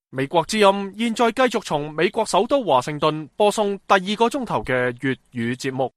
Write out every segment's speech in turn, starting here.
美國之音現在繼續從美國首都華盛頓播送第2個鐘頭嘅粵語節目。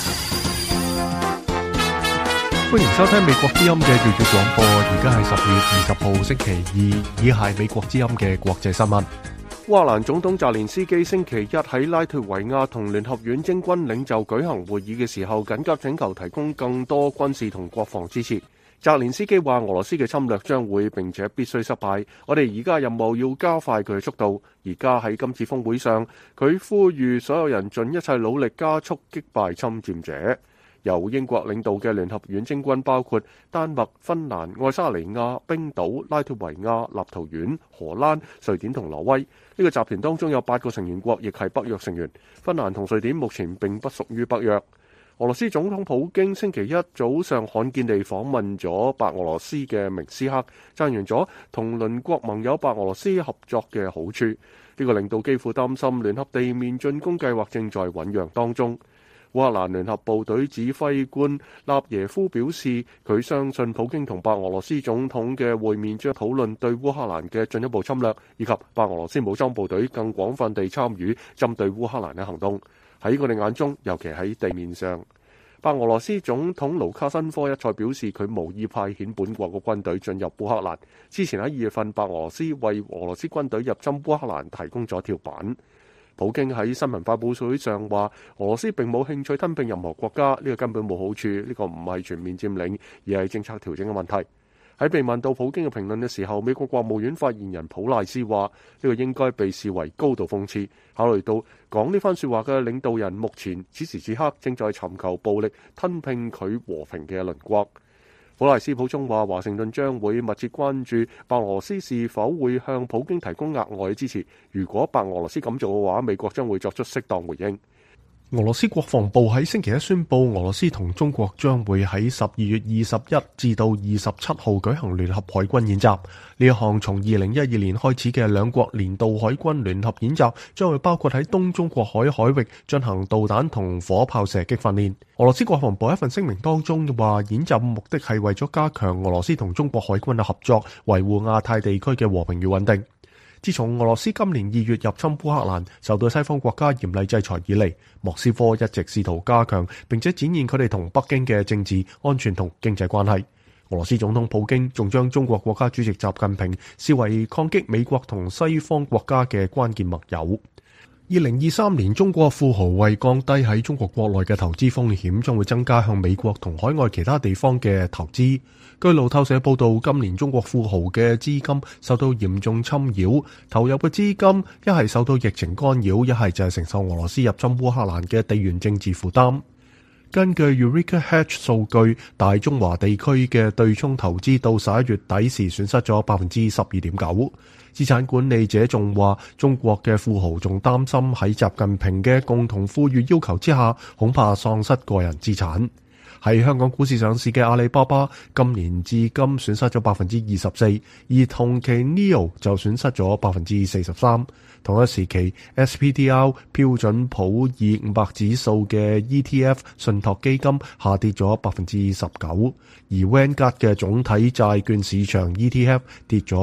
歡迎收聽美國之音嘅粵語廣播，而家係10月20號星期二，以下係美國之音嘅國際新聞。 烏克蘭總統澤連斯基星期一喺拉脫維亞同聯合遠征軍領袖舉行會議嘅時候，緊急請求提供更多軍事同國防支持。澤連斯基話俄羅斯嘅侵略將會並且必須失敗，我哋而家任務要加快佢嘅速度。而家喺今次峰會上，佢呼籲所有人盡一切努力加速擊敗侵佔者。由英國領導嘅聯合遠征軍包括丹麥、芬蘭、愛沙尼亞、冰島、拉脫維亞、立陶宛、荷蘭、瑞典同挪威。呢個集團當中有8個成員國亦係北約成員。芬蘭同瑞典目前並不屬於北約。俄羅斯總統普京星期一早上罕見地訪問咗白俄羅斯嘅明斯克，讚揚咗同鄰國盟友白俄羅斯合作嘅好處。呢個令到基輔擔心聯合地面進攻計劃正在醞釀當中。烏克蘭聯合部隊指揮官納耶夫表示，佢相信普京同白俄羅斯總統嘅會面將討論對烏克蘭嘅進一步侵略，以及白俄羅斯武裝部隊更廣泛地參與針對烏克蘭嘅行動。喺我哋眼中，尤其喺地面上，白俄羅斯總統盧卡申科一再表示佢無意派遣本國嘅軍隊進入烏克蘭。之前喺2月份，白俄羅斯為俄羅斯軍隊入侵烏克蘭提供咗跳板。普京喺新聞發佈會上話，俄羅斯並冇興趣吞併任何國家，呢個根本冇好處，呢個唔係全面佔領，而係政策調整嘅問題。喺被問到普京嘅評論嘅時候，美國國務院發言人普賴斯話，呢個應該被視為高度諷刺，考慮到講呢番說話嘅領導人目前此時此刻正在尋求暴力吞併佢和平嘅鄰國。普賴斯補充話，華盛頓將會密切關注白俄羅斯是否會向普京提供額外嘅支持。如果白俄羅斯咁做嘅話，美國將會作出適當回應。 俄羅斯國防部喺星期一宣布，俄羅斯同中國將會喺12月21至到27號舉行聯合海軍演習。呢一項從2012年開始嘅兩國年度海軍聯合演習，將會包括喺東中國海域進行導彈同火炮射擊訓練。俄羅斯國防部一份聲明當中話，演習目的係為咗加強俄羅斯同中國海軍嘅合作，維護亞太地區嘅和平與穩定。自從俄羅斯今年2月入侵烏克蘭，受到西方國家嚴厲制裁以嚟，莫斯科一直試圖加強並且展現佢哋同北京嘅政治、安全同經濟關係。俄羅斯總統普京仲將中國國家主席習近平視為抗擊美國同西方國家嘅關鍵盟友。2023年，中國富豪為降低喺中國國內嘅投資風險，將會增加向美國同海外其他地方嘅投資。據路透社報道，今年中國富豪嘅資金受到嚴重侵擾，投入嘅資金一係受到疫情干擾，一係就係承受俄羅斯入侵烏克蘭嘅地緣政治負擔。根據 Eureka Hedge 數據，大中華地區嘅對沖投資到11月底時損失咗 12.9%。資產管理者仲話，中國嘅富豪仲擔心喺習近平嘅共同富裕要求之下，恐怕喪失個人資產。喺香港股市上市嘅阿里巴巴，今年至今損失咗 24%， 而同期 NIO 就損失咗 43%。同一時期 SPDR 標準普爾500指數嘅 ETF 信託基金下跌咗 19%， 而 Vanguard 嘅總體債券市場 ETF 跌咗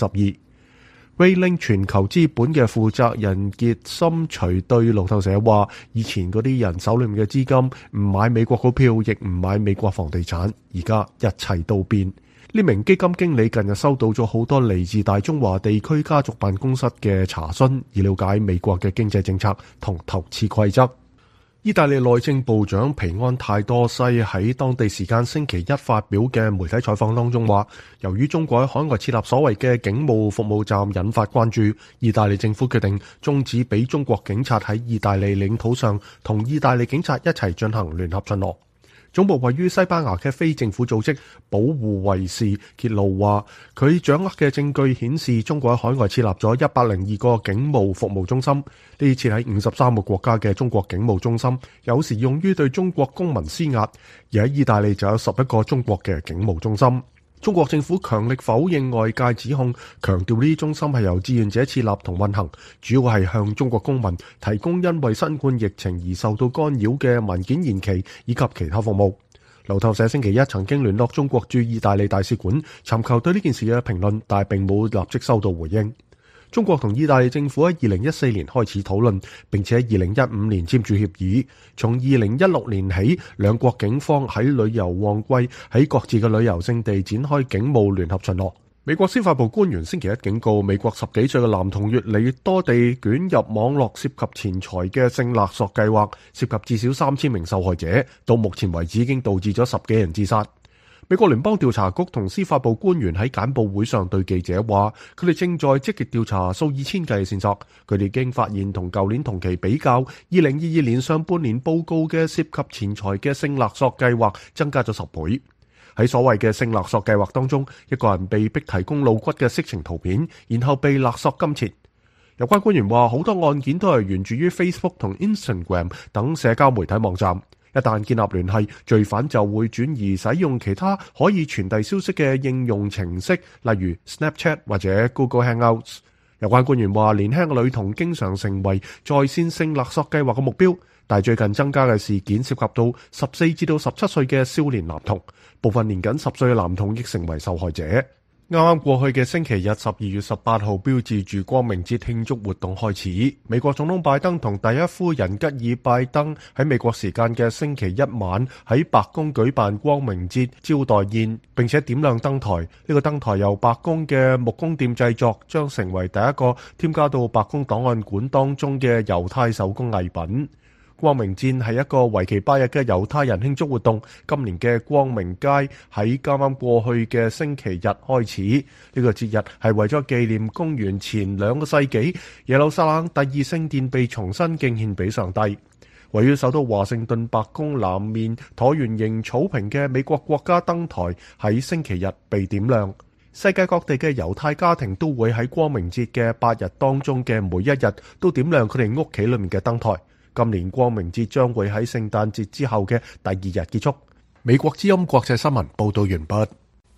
12%。Rayling 全球資本嘅負責人傑森除對路透社話，以前嗰啲人手裏面嘅資金唔買美國股票，亦唔買美國房地產，而家一切都變。呢名基金經理近日收到咗好多嚟自大中華地區家族辦公室嘅查詢，以了解美國嘅經濟政策同投資規則。意大利內政部長皮安泰多西喺當地時間星期一發表嘅媒體採訪當中話，由於中國喺海外設立所謂嘅警務服務站引發關注，意大利政府決定終止俾中國警察喺意大利領土上同意大利警察一齊進行聯合巡邏。總部位於西班牙嘅非政府組織保護衛士揭露話，佢掌握嘅證據顯示，中國喺海外設立咗102個警務服務中心。呢設喺53個國家嘅中國警務中心，有時用於對中國公民施壓，而喺意大利就有11個中國嘅警務中心。中國政府強力否認外界指控，強調呢啲中心係由志願者設立同運行，主要係向中國公民提供因為新冠疫情而受到干擾嘅文件延期以及其他服務。路透社星期一曾經聯絡中國駐意大利大使館，尋求對呢件事嘅評論，但係並冇立即收到回應。 中國同意大利政府喺2014年開始討論，並且喺2015年簽署協議。從2016年起，兩國警方喺旅遊旺季喺各自嘅旅遊勝地展開警務聯合巡邏。美國司法部官員星期一警告，美國10幾歲嘅男童越嚟越多地捲入網絡涉及錢財嘅性勒索計劃，涉及至少3000名受害者，到目前為止已經導致咗10幾人自殺。美國聯邦調查局同司法部官員喺簡報會上對記者話，佢哋正在積極調查數以千計嘅線索。佢哋已經發現同舊年同期比較，2022年上半年報告嘅涉及錢財嘅性勒索計劃增加咗10倍。喺所謂嘅性勒索計劃當中，一個人被逼提供露骨嘅色情圖片，然後被勒索金錢。有關官員話，好多案件都係源自於 Facebook 同 Instagram 等社交媒體網站。一旦建立聯繫，罪犯就會轉移使用其他可以傳遞消息嘅應用程式，例如 Snapchat 或者 Google Hangouts。有關官員話，年輕嘅女童經常成為在線性勒索計劃嘅目標，但係最近增加嘅事件涉及到14至到17歲嘅少年男童，部分年僅10歲嘅男童亦成為受害者。啱啱過去嘅星期日12月18號標誌住光明節慶祝活動開始。美國總統拜登同第一夫人吉爾拜登喺美國時間嘅星期一晚喺白宮舉辦光明節招待宴，並且點亮燈台。呢個燈台由白宮嘅木工店製作，將成為第一個添加到白宮檔案館當中嘅猶太手工藝品。光明節係一個為期8日嘅猶太人慶祝活動，今年嘅光明街喺啱啱過去嘅星期日開始。呢個節日係為咗紀念公元前2個世紀耶路撒冷第二聖殿被重新敬獻俾上帝。位於首都華盛頓白宮南面橢圓形草坪嘅美國國家燈台喺星期日被點亮。世界各地嘅猶太家庭都會喺光明節嘅8日當中嘅每一日都點亮佢哋屋企裏面嘅燈台。今年光明節將會喺聖誕節之後嘅第2日結束。美國之音國際新聞報道完畢。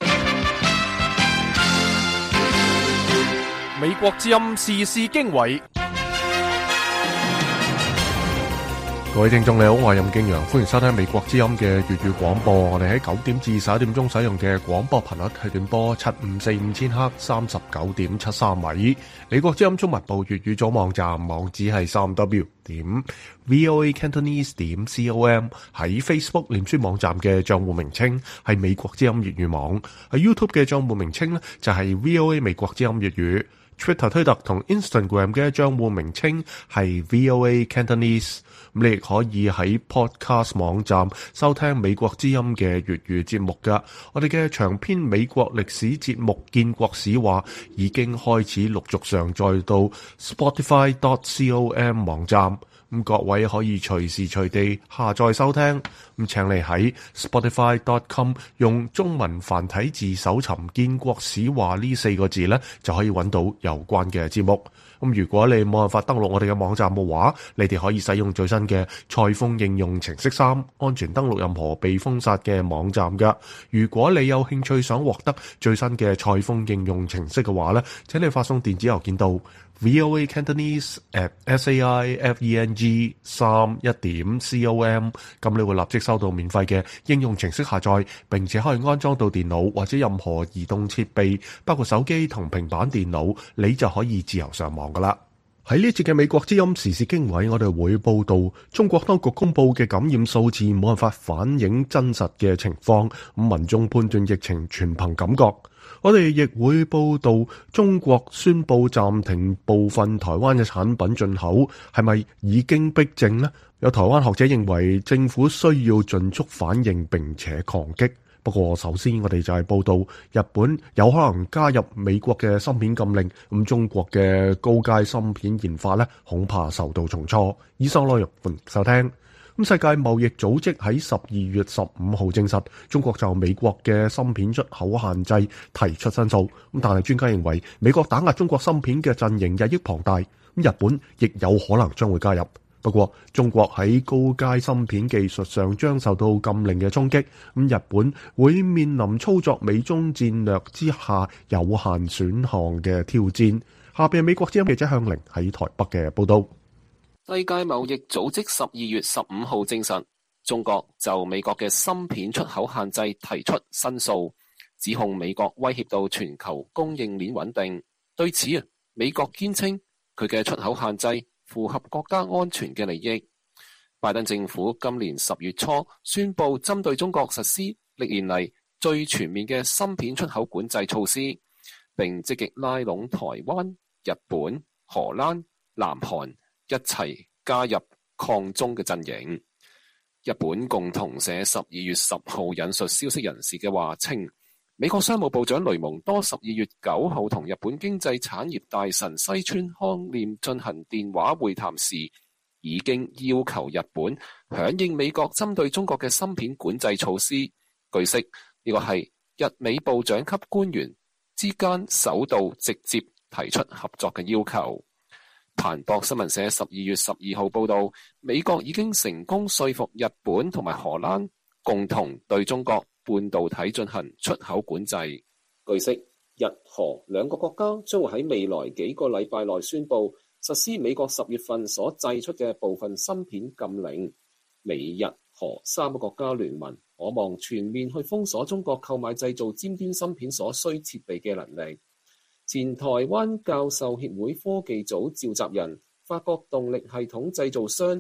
美國之音時事經緯。 各位聽眾你好，我係任敬陽，歡迎收聽美國之音嘅粵語廣播。我哋喺9點至11點鐘使用嘅廣播頻率係短波7545千赫39.73米。美國之音中文部粵語組網站網址係3w.voacantonese.com。喺 Facebook 臉書網站嘅賬戶名稱係美國之音粵語網。喺 YouTube 嘅賬戶名稱呢就係 VOA 美國之音粵語。Twitter 推特同 Instagram 嘅賬戶名稱係 VOA Cantonese。咁你亦可以喺 Podcast 網站收聽美國之音嘅粵語節目㗎。我哋嘅長篇美國歷史節目《建國史話》已經開始陸續上載到 Spotify.com 網站。咁各位可以隨時隨地下載收聽。咁請你喺 Spotify.com 用中文繁體字搜尋《建國史話》呢4個字呢，就可以揾到有關嘅節目。咁如果你冇辦法登錄我哋嘅網站嘅話，你哋可以使用最新嘅蔡豐應用程式3，安全登錄任何被封殺嘅網站㗎。如果你有興趣想獲得最新嘅蔡豐應用程式嘅話呢，請你發送電子郵件到voacantonese@saifeng3.com，咁你會立即收到免費嘅應用程式下載，並且可以安裝到電腦或者任何移動設備，包括手機同平板電腦，你就可以自由上網噶啦。喺呢節嘅美國之音時事經緯，我哋會報道中國當局公布嘅感染數字冇辦法反映真實嘅情況，咁民眾判斷疫情全憑感覺。我哋亦會報道中國宣布暫停部分台灣嘅產品進口，係咪已經逼正呢？有台灣學者認為政府需要盡速反應並且抗擊。不過首先我哋就係報道日本有可能加入美國嘅芯片禁令，咁中國嘅高階芯片研發呢，恐怕受到重挫。以上內容歡迎收聽。咁世界貿易組織喺12月15號證實，中國就美國嘅芯片出口限制提出申訴。咁但係專家認為，美國打壓中國芯片嘅陣營日益龐大，咁日本亦有可能將會加入。不過，中國喺高階芯片技術上將受到禁令嘅衝擊，咁日本會面臨操作美中戰略之下有限選項嘅挑戰。下邊係美國之音記者向凌喺台北嘅報道。 世界貿易組織12月15號證實，中國就美國嘅芯片出口限制提出申訴，指控美國威脅到全球供應鏈穩定。對此， 美國堅稱佢嘅出口限制符合國家安全嘅利益。拜登政府今年10月初宣布針對中國實施歷年嚟最全面嘅芯片出口管制措施，並積極拉攏台灣、日本、荷蘭、南韓一齊加入抗中嘅陣營。日本共同社12月10號引述消息人士嘅話稱，美國商務部長雷蒙多12月9號同日本經濟產業大臣西村康稔進行電話會談時，已經要求日本響應美國針對中國嘅芯片管制措施。據悉，呢個係日美部長級官員之間首度直接提出合作嘅要求。彭博新聞社12月12號報道，美國已經成功說服日本同埋荷蘭共同對中國半導體進行出口管制。據悉，日荷兩個國家將會喺未來幾個禮拜內宣布實施美國10月份所製出嘅部分芯片禁令。美日荷三個國家聯盟可望全面去封鎖中國購買製造尖端芯片所需設備嘅能力。前台灣教授協會科技組召集人、法國動力系統製造商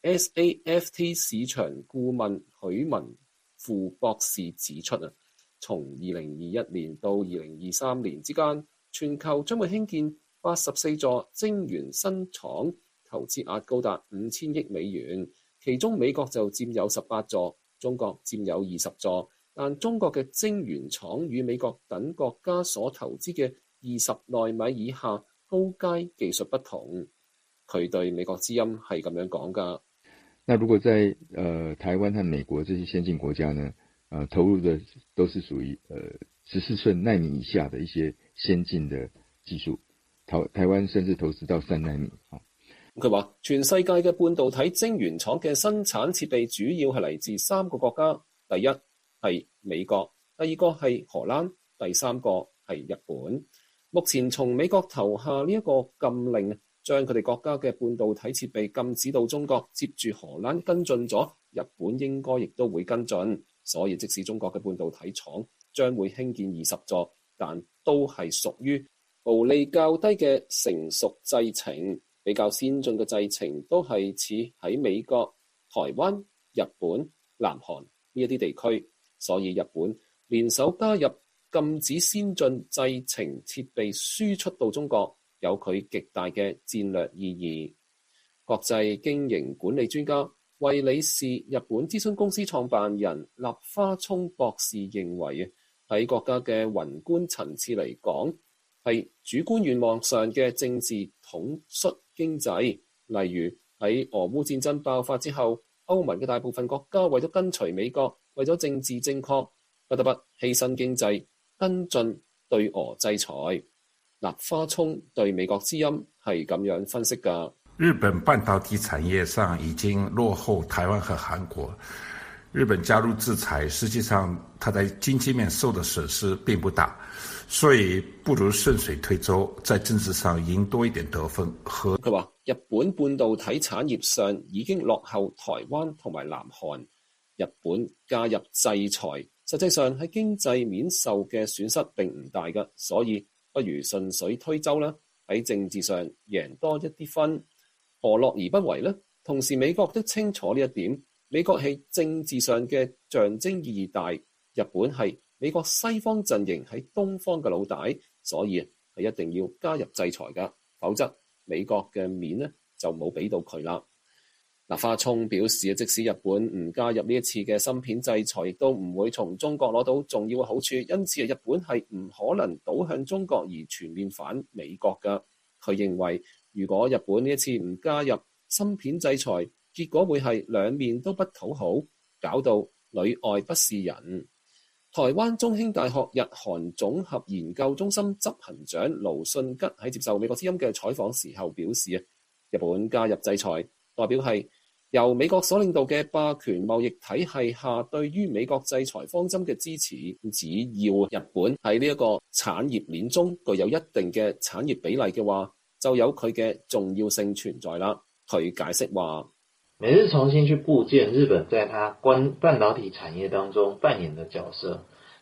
SAFT 市場顧問許文富博士指出，從2021年到2023年之間，全球將會興建84座晶圓新廠，投資額高達5000億美元，其中美國就佔有18座，中國佔有20座，但中國嘅晶圓廠與美國等國家所投資嘅20奈米以下高階技術不同。佢對美國之音係咁樣講㗎。 那如果在台灣和美國這些先進國家呢，投入的都是屬於14寸奈米以下的一些先進的技術，台灣甚至投資到3奈米。 佢話全世界嘅半導體晶圓廠嘅生產設備主要係嚟自3個國家，第一係美國，第二個係荷蘭，第三個係日本。目前從美國投下呢一個禁令，將佢哋國家嘅半導體設備禁止到中國，接住荷蘭跟進咗，日本應該亦都會跟進。所以即使中國嘅半導體廠將會興建20座，但都係屬於毛利較低嘅成熟製程，比較先進嘅製程都係似喺美國、台灣、日本、南韓呢一啲地區。所以日本聯手加入禁止先進製程設備輸出到中國，有佢極大嘅戰略意義。國際經營管理專家、惠理士日本諮詢公司創辦人立花聰博士認為，喺國家嘅宏觀層次嚟講，係主觀願望上嘅政治統率經濟。例如喺俄烏戰爭爆發之後，歐盟嘅大部分國家為咗跟隨美國，為咗政治正確，不得不犧牲經濟跟進對俄制裁。立花聰對美國之音係咁樣分析㗎。 日本半導體產業上已經落後台灣和韓國，日本加入制裁，實際上它在經濟面受的損失並不大，所以不如順水推舟，在政治上贏多一點得分。 佢話日本半導體產業上已經落後台灣同埋南韓，日本加入制裁，實際上喺經濟面受嘅損失並唔大㗎，所以不如順水推舟啦，喺政治上贏多一啲分，何樂而不為呢？同時美國都清楚呢一點，美國係政治上嘅象徵意義大，日本係美國西方陣營喺東方嘅老大，所以係一定要加入制裁㗎，否則美國嘅面呢就冇俾到佢啦。立花聰表示，即使日本唔加入呢一次嘅芯片制裁，亦都唔會從中國攞到重要嘅好處，因此日本係唔可能倒向中國而全面反美國㗎。佢認為，如果日本呢一次唔加入芯片制裁，結果會係兩面都不討好，搞到裏外不是人。台灣中興大學日韓總合研究中心執行長盧信吉喺接受美國之音嘅採訪時候表示，日本加入制裁代表係由美國所領導嘅霸權貿易體系下對於美國制裁方針嘅支持。只要日本喺呢一個產業鏈中具有一定嘅產業比例嘅話，就有佢嘅重要性存在啦。佢解釋話， 美日重新去構建日本在它半導體產業當中扮演的角色，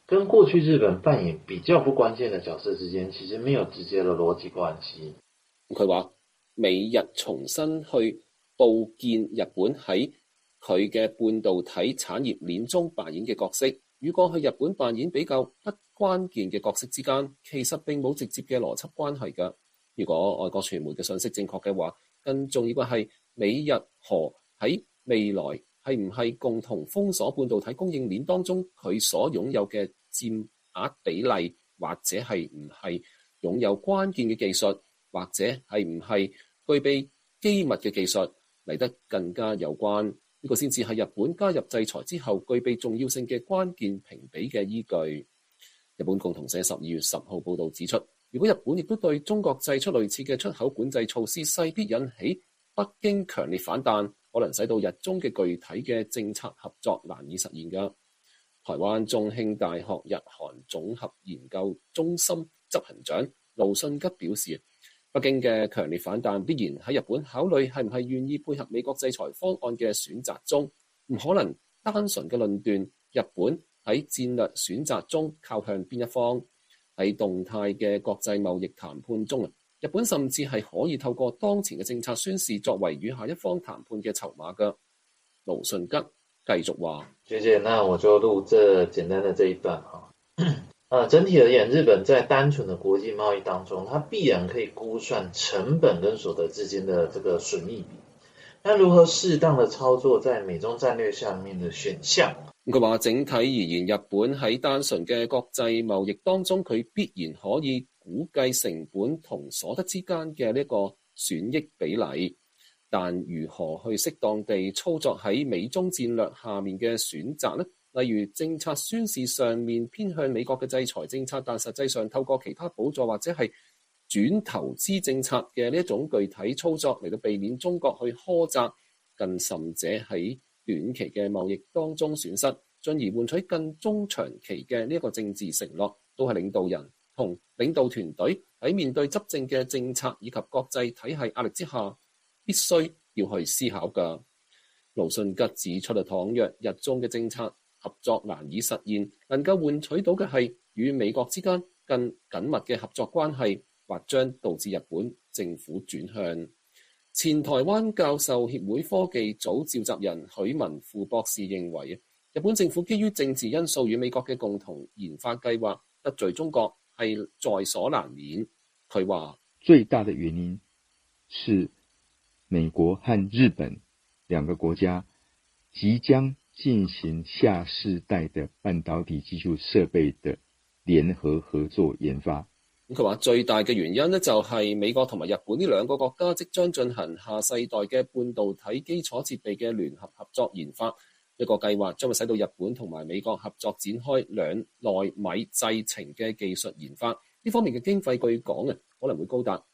跟過去日本扮演比較不關鍵的角色之間，其實沒有直接的邏輯關係。 佢話美日重新去報建日本喺佢嘅半導體產業鏈中扮演嘅角色，與過去日本扮演比較不關鍵嘅角色之間，其實並冇直接嘅邏輯關係㗎。如果外國傳媒嘅信息正確嘅話，更重要嘅係美日韓喺未來係唔係共同封鎖半導體供應鏈當中佢所擁有嘅佔額比例，或者係唔係擁有關鍵嘅技術，或者係唔係具備機密嘅技術嚟得更加有關。呢個先至係日本加入制裁之後具備重要性嘅關鍵評比嘅依據。日本共同社12月10號報導指出，如果日本亦都對中國祭出類似嘅出口管制措施，勢必引起北京強烈反彈，可能使到日中嘅具體嘅政策合作難以實現㗎。台灣中興大學日韓總合研究中心執行長盧信吉表示，北京嘅強烈反彈必然喺日本考慮係唔係願意配合美國制裁方案嘅選擇中，唔可能單純嘅論斷日本喺戰略選擇中靠向邊一方。喺動態嘅國際貿易談判中，日本甚至係可以透過當前嘅政策宣示作為與下一方談判嘅籌碼嘅。盧信吉繼續話： 學姐，那我就錄這簡單的這一段整體而言，日本在單純的國際貿易當中，它必然可以估算成本跟所得之間的這個損益比。那如何適當的操作在美中戰略下面的選項？ 佢話整體而言，日本喺單純嘅國際貿易當中，佢必然可以估計成本同所得之間嘅呢個損益比例。但如何去適當地操作喺美中戰略下面嘅選擇呢？例如政策宣示上面偏向美國嘅制裁政策，但實際上透過其他補助或者係轉投資政策嘅呢一種具體操作嚟到避免中國去苛責，更甚者喺短期嘅貿易當中損失，進而換取更中長期嘅呢一個政治承諾，都係領導人同領導團隊喺面對執政嘅政策以及國際體系壓力之下，必須要去思考㗎。盧信吉指出，倘若日中嘅政策合作難以實現，能夠換取到嘅係與美國之間更緊密嘅合作關係，或將導致日本政府轉向。前台灣教授協會科技組召集人許文富博士認為，日本政府基於政治因素與美國嘅共同研發計劃得罪中國係在所難免。佢話最大的原因是美國和日本兩個國家即將進行下世代的半導體技術設備的聯合合作研發。 佢話最大嘅原因呢，就係美國同埋日本呢兩個國家即將進行下世代嘅半導體基礎設備嘅聯合合作研發，一個計劃將會使到日本同埋美國合作展開兩奈米製程嘅技術研發。呢方面嘅經費據講可能會高達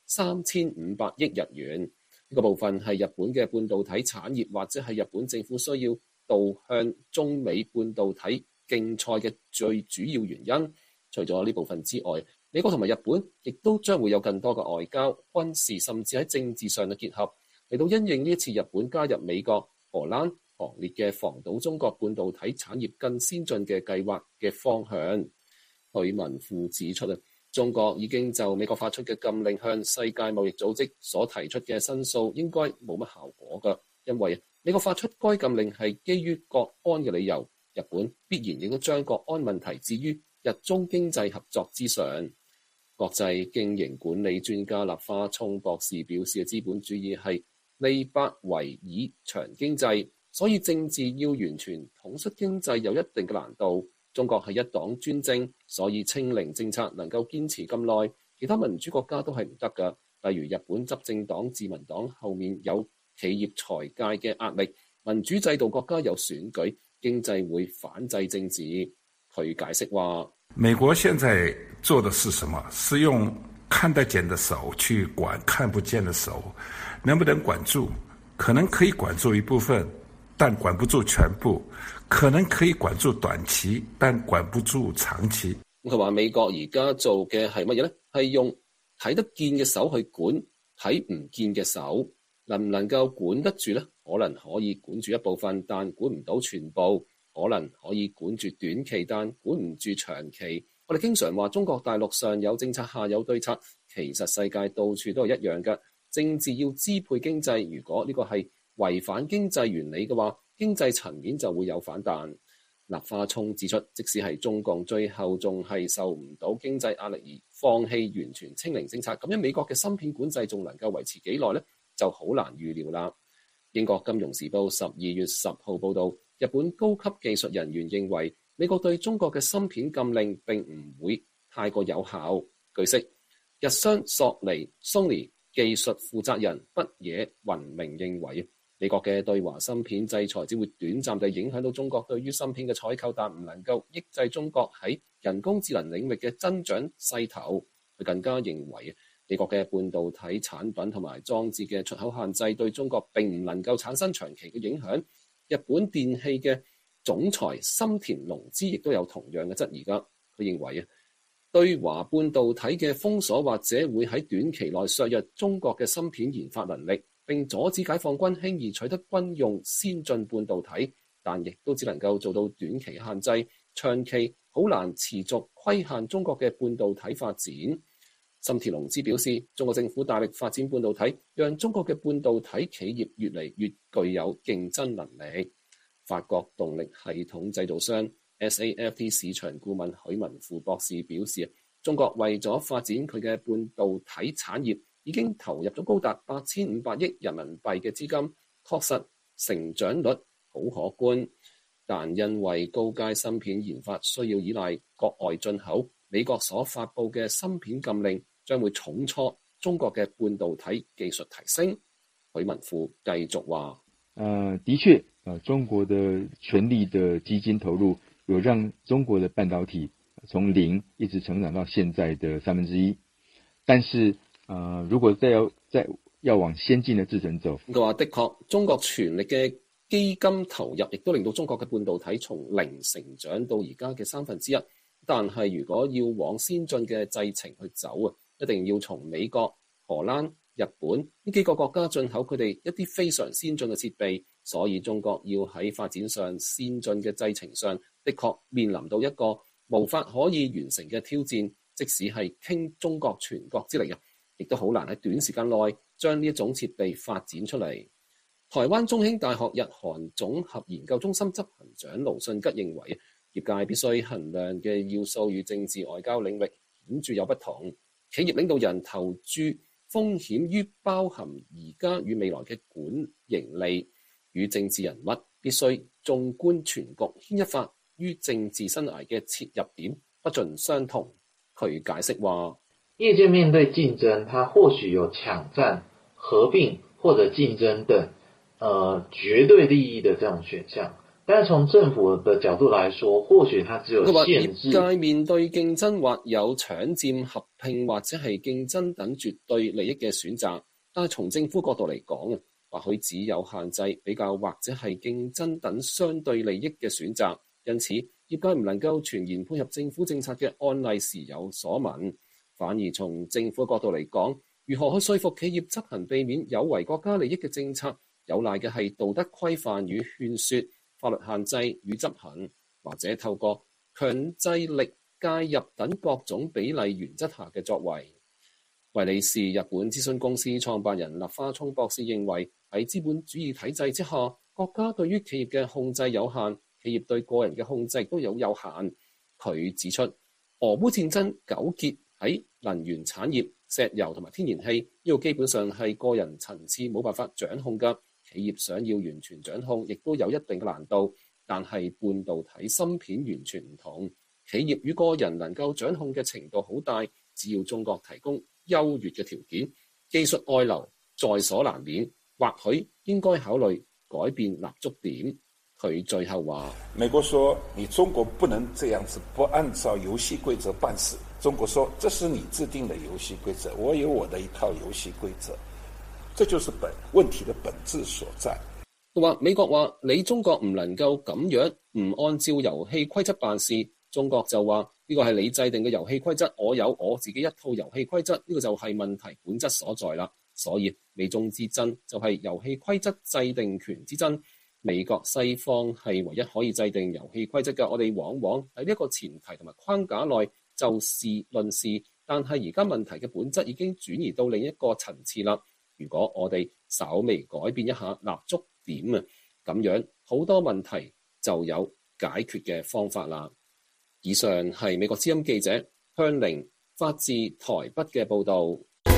3500億日元。呢個部分係日本嘅半導體產業或者係日本政府需要導向中美半導體競賽嘅最主要原因。除咗呢部分之外，美國同埋日本亦都將會有更多嘅外交、軍事甚至喺政治上嘅結合，嚟到因應呢一次日本加入美國、荷蘭行列嘅防堵中國半導體產業更先進嘅計劃嘅方向。許文富指出，中國已經就美國發出嘅禁令向世界貿易組織所提出嘅申訴應該冇乜效果㗎，因為美國發出該禁令係基於國安嘅理由，日本必然亦都將國安問題置於日中經濟合作之上。國際經營管理專家立花聰博士表示，資本主義係利伯維爾長經濟，所以政治要完全統率經濟有一定嘅難度。中國係一黨專政，所以清零政策能夠堅持咁耐，其他民主國家都係唔得㗎。例如日本執政黨自民黨後面有企業財界嘅壓力，民主制度國家有選舉，經濟會反制政治。佢解釋話， 美國現在做的是什麼？是用看得見的手去管看不見的手，能不能管住？可能可以管住一部分，但管不住全部。可能可以管住短期，但管不住長期。 佢話美國而家做嘅係乜嘢呢？係用睇得見嘅手去管睇唔見嘅手，能唔能夠管得住呢？可能可以管住一部分，但管唔到全部。 可能可以管住短期，但管唔住長期。我哋經常話中國大陸上有政策下有對策，其實世界到處都係一樣嘅。政治要支配經濟，如果呢個係違反經濟原理嘅話，經濟層面就會有反彈。立花聰指出，即使係中共最後仲係受唔到經濟壓力而放棄完全清零政策，咁樣美國嘅芯片管制仲能夠維持幾耐呢？就好難預料啦。英國金融時報12月10號報導，日本高級技術人員認為美國對中國嘅芯片禁令並唔會太過有效。據悉，日商索尼 Sony 技術負責人北野宏明認為，美國嘅對華芯片制裁只會短暫地影響到中國對於芯片嘅採購，但唔能夠抑制中國喺人工智能領域嘅增長勢頭。佢更加認為，美國嘅半導體產品同埋裝置嘅出口限制對中國並唔能夠產生長期嘅影響。日本電器嘅總裁森田龍之亦都有同樣嘅質疑㗎。佢認為對華半導體嘅封鎖或者會喺短期內削弱中國嘅芯片研發能力，並阻止解放軍輕易取得軍用先進半導體，但亦都只能夠做到短期限制，長期好難持續規限中國嘅半導體發展。森田龍之表示，中國政府大力發展半導體，讓中國嘅半導體企業越嚟越具有競爭能力。法國動力系統製造商 SAFT 市場顧問許文富博士表示，中國為咗發展佢嘅半導體產業，已經投入咗高達8500億人民幣嘅資金，確實成長率好可觀。但因為高階芯片研發需要依賴國外進口，美國所發布嘅芯片禁令將會重挫中國嘅半導體技術提升。許文富繼續話： 的確，中國的全力的基金投入，有讓中國的半導體從零一直成長到現在的1/3。但是，如果再要往先進的製程走， 佢話的確，中國全力嘅基金投入，亦都令到中國嘅半導體從零成長到而家嘅1/3。但係如果要往先進嘅製程去走啊，一定要從美國、荷蘭、日本呢幾個國家進口佢哋一啲非常先進嘅設備，所以中國要喺發展上先進嘅製程上的確面臨到一個無法可以完成嘅挑戰，即使係傾中國全國之力啊，亦都好難喺短時間內將呢一種設備發展出嚟。台灣中興大學日韓總合研究中心執行長盧信吉認為，業界必須衡量嘅要素與政治外交領域顯著有不同，企業領導人投注風險於包含而家與未來嘅管盈利，與政治人物必須縱觀全局牽一髮於政治生涯嘅切入點不盡相同。佢解釋話， 業界面對競爭，它或許有搶佔、合併或者競爭等絕對利益的這種選項，但是從政府的角度來說，或許它只有限制。 業界面對競爭或有搶佔、合併或者係競爭等絕對利益嘅選擇，但係從政府角度嚟講，或許只有限制、比較或者係競爭等相對利益嘅選擇。因此，業界唔能夠全然配合政府政策嘅案例時有所聞，反而從政府角度嚟講，如何去說服企業執行避免有違國家利益嘅政策，有賴嘅係道德規範與勸說、法律限制與執行，或者透過強制力介入等各種比例原則下嘅作為。維利士日本諮詢公司創辦人立花聰博士認為，喺資本主義體制之下，國家對於企業嘅控制有限，企業對個人嘅控制都有限。佢指出，俄烏戰爭糾結喺能源產業、石油同埋天然氣，呢個基本上係個人層次冇辦法掌控㗎。企業想要完全掌控，亦都有一定嘅難度。但係半導體芯片完全唔同，企業與個人能夠掌控嘅程度好大，只要中國提供優越嘅條件，技術外流在所難免，或許應該考慮改變立足點。佢最後話： 美國說你中國不能這樣子，不按照遊戲規則辦事。中國說這是你制定的遊戲規則，我有我的一套遊戲規則。這就是問題的本質所在。 美國話你中國唔能夠咁樣唔按照遊戲規則辦事，中國就話呢個係你制定嘅遊戲規則，我有我自己一套遊戲規則，呢個就係問題本質所在啦。所以美中之爭就係遊戲規則制定權之爭。 美國西方係唯一可以制定遊戲規則嘅，我哋往往喺呢一個前提同埋框架內就事論事，但係而家問題嘅本質已經轉移到另一個層次啦。如果我哋稍微改變一下立足點啊，咁樣好多問題就有解決嘅方法啦。以上係美國之音記者向凌發自台北嘅報導。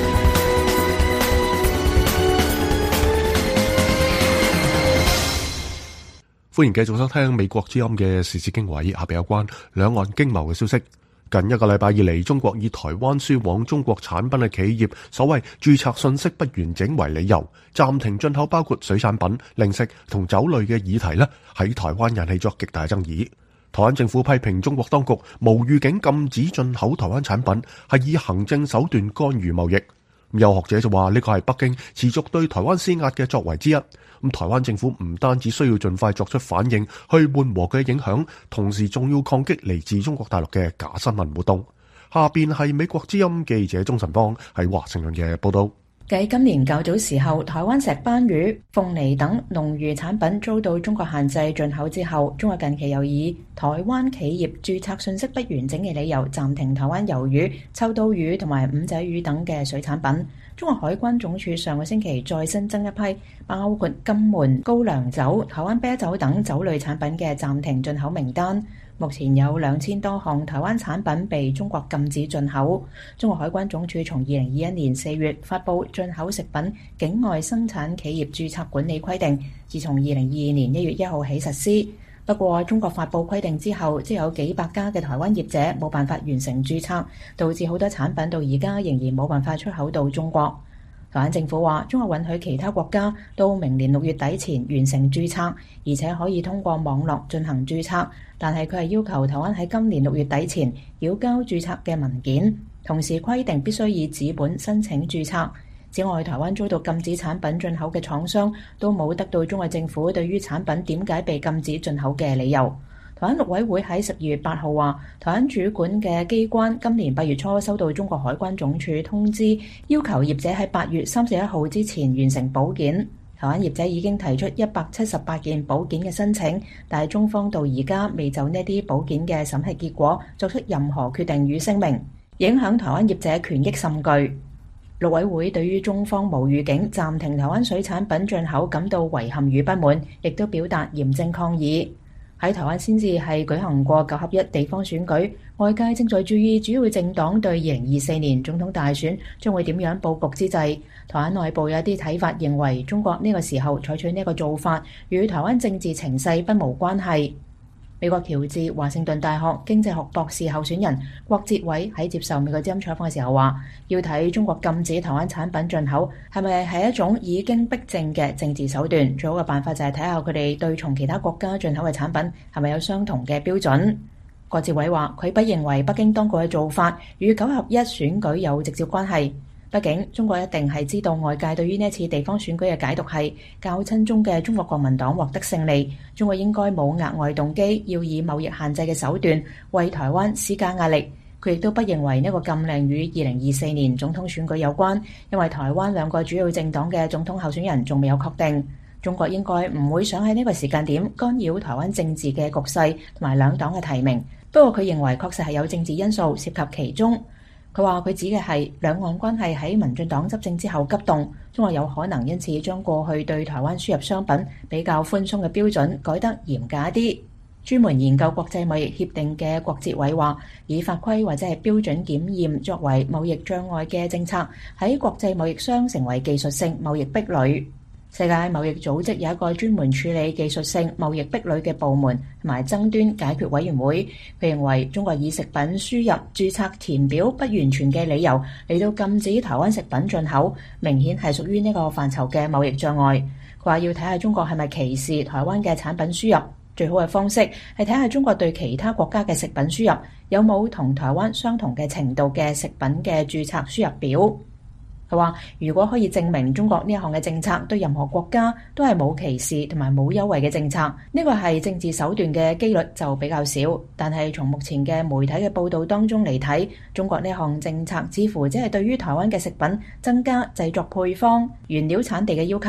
歡迎繼續收聽美國之音嘅時事經緯，下邊有關兩岸經貿嘅消息。近一個禮拜以嚟，中國以台灣輸往中國產品嘅企業所謂註冊信息不完整為理由，暫停進口包括水產品、零食同酒類嘅議題喺台灣引起咗極大爭議。台灣政府批評中國當局無預警禁止進口台灣產品，係以行政手段干預貿易。有學者就話呢個係北京持續對台灣施壓嘅作為之一。台灣政府唔單止需要盡快作出反應去緩和嘅影響，同時仲要抗擊嚟自中國大陸嘅假新聞活動。下邊係美國之音記者鍾晨芳喺華盛頓嘅報道。 繼今年較早時候，台灣石斑魚、鳳梨等農漁產品遭到中國限制進口之後，中國近期又以台灣企業註冊信息不完整嘅理由，暫停台灣魷魚、秋刀魚同埋五仔魚等嘅水產品。中國海關總署上個星期再新增一批，包括金門高粱酒、台灣啤酒等酒類產品嘅暫停進口名單。目前有2000多項台灣產品被中國禁止進口。中國海關總署從2021年4月發布進口食品境外生產企業註冊管理規定，自從2022年1月1號起實施。不過中國發布規定之後，即有幾百家嘅台灣業者冇辦法完成註冊，導致好多產品到而家仍然冇辦法出口到中國。台灣政府話，中國允許其他國家到明年6月底前完成註冊，而且可以通過網絡進行註冊，但係佢係要求台灣喺今年6月底前繳交註冊嘅文件，同時規定必須以紙本申請註冊。此外，台灣遭到禁止產品進口嘅廠商都冇得到中國政府對於產品點解被禁止進口嘅理由。台灣陸委會喺12月8號話，台灣主管嘅機關今年8月初收到中國海關總署通知，要求業者喺8月31號之前完成補件。台灣業者已經提出178件補件嘅申請，但係中方到而家未就呢啲補件嘅審核結果作出任何決定與聲明，影響台灣業者權益甚巨。陸委會對於中方無預警暫停台灣水產品進口感到遺憾與不滿，亦都表達嚴正抗議。喺台灣先至係舉行過9合1地方選舉，外界正在注意主要政黨對2024年總統大選將會點樣佈局之際，台灣內部有啲睇法認為中國呢個時候採取呢個做法與台灣政治情勢不無關係。美國喬治華盛頓大學經濟學博士候選人郭哲偉喺接受美國之音採訪嘅時候話，要睇中國禁止台灣產品進口係咪係一種已經逼政嘅政治手段，最好嘅辦法就係睇下佢哋對從其他國家進口嘅產品係咪有相同嘅標準。郭哲偉話，佢不認為北京當局嘅做法與9合1選舉有直接關係。畢竟中國一定係知道外界對於呢次地方選舉嘅解讀係較親中嘅中國國民黨獲得勝利，中國應該冇額外動機要以貿易限制嘅手段為台灣施加壓力。佢亦都不認為呢個禁令與2024年總統選舉有關，因為台灣2個主要政黨嘅總統候選人仲未有確定。中國應該唔會想喺呢個時間點干擾台灣政治嘅局勢同埋兩黨嘅提名。不過佢認為確實係有政治因素涉及其中。佢話佢指嘅係兩岸關係喺民進黨執政之後急凍，中國有可能因此將過去對台灣輸入商品比較寬鬆嘅標準改得嚴格一啲。專門研究國際貿易協定嘅郭哲偉話，以法規或者係標準檢驗作為貿易障礙嘅政策，喺國際貿易上成為技術性貿易壁壘。世界貿易組織有一個專門處理技術性貿易壁壘嘅部門同埋爭端解決委員會。佢認為中國以食品輸入註冊填表不完全嘅理由嚟到禁止台灣食品進口，明顯係屬於呢個範疇嘅貿易障礙。佢話要睇下中國係咪歧視台灣嘅產品輸入，最好嘅方式係睇下中國對其他國家嘅食品輸入有冇同台灣相同嘅程度嘅食品嘅註冊輸入表。佢話，如果可以證明中國呢一項嘅政策對任何國家都係冇歧視同埋冇優惠嘅政策，呢個係政治手段嘅機率就比較少。但係從目前嘅媒體嘅報導當中嚟睇，中國呢一項政策似乎只係對於台灣嘅食品增加製作配方、原料產地嘅要求。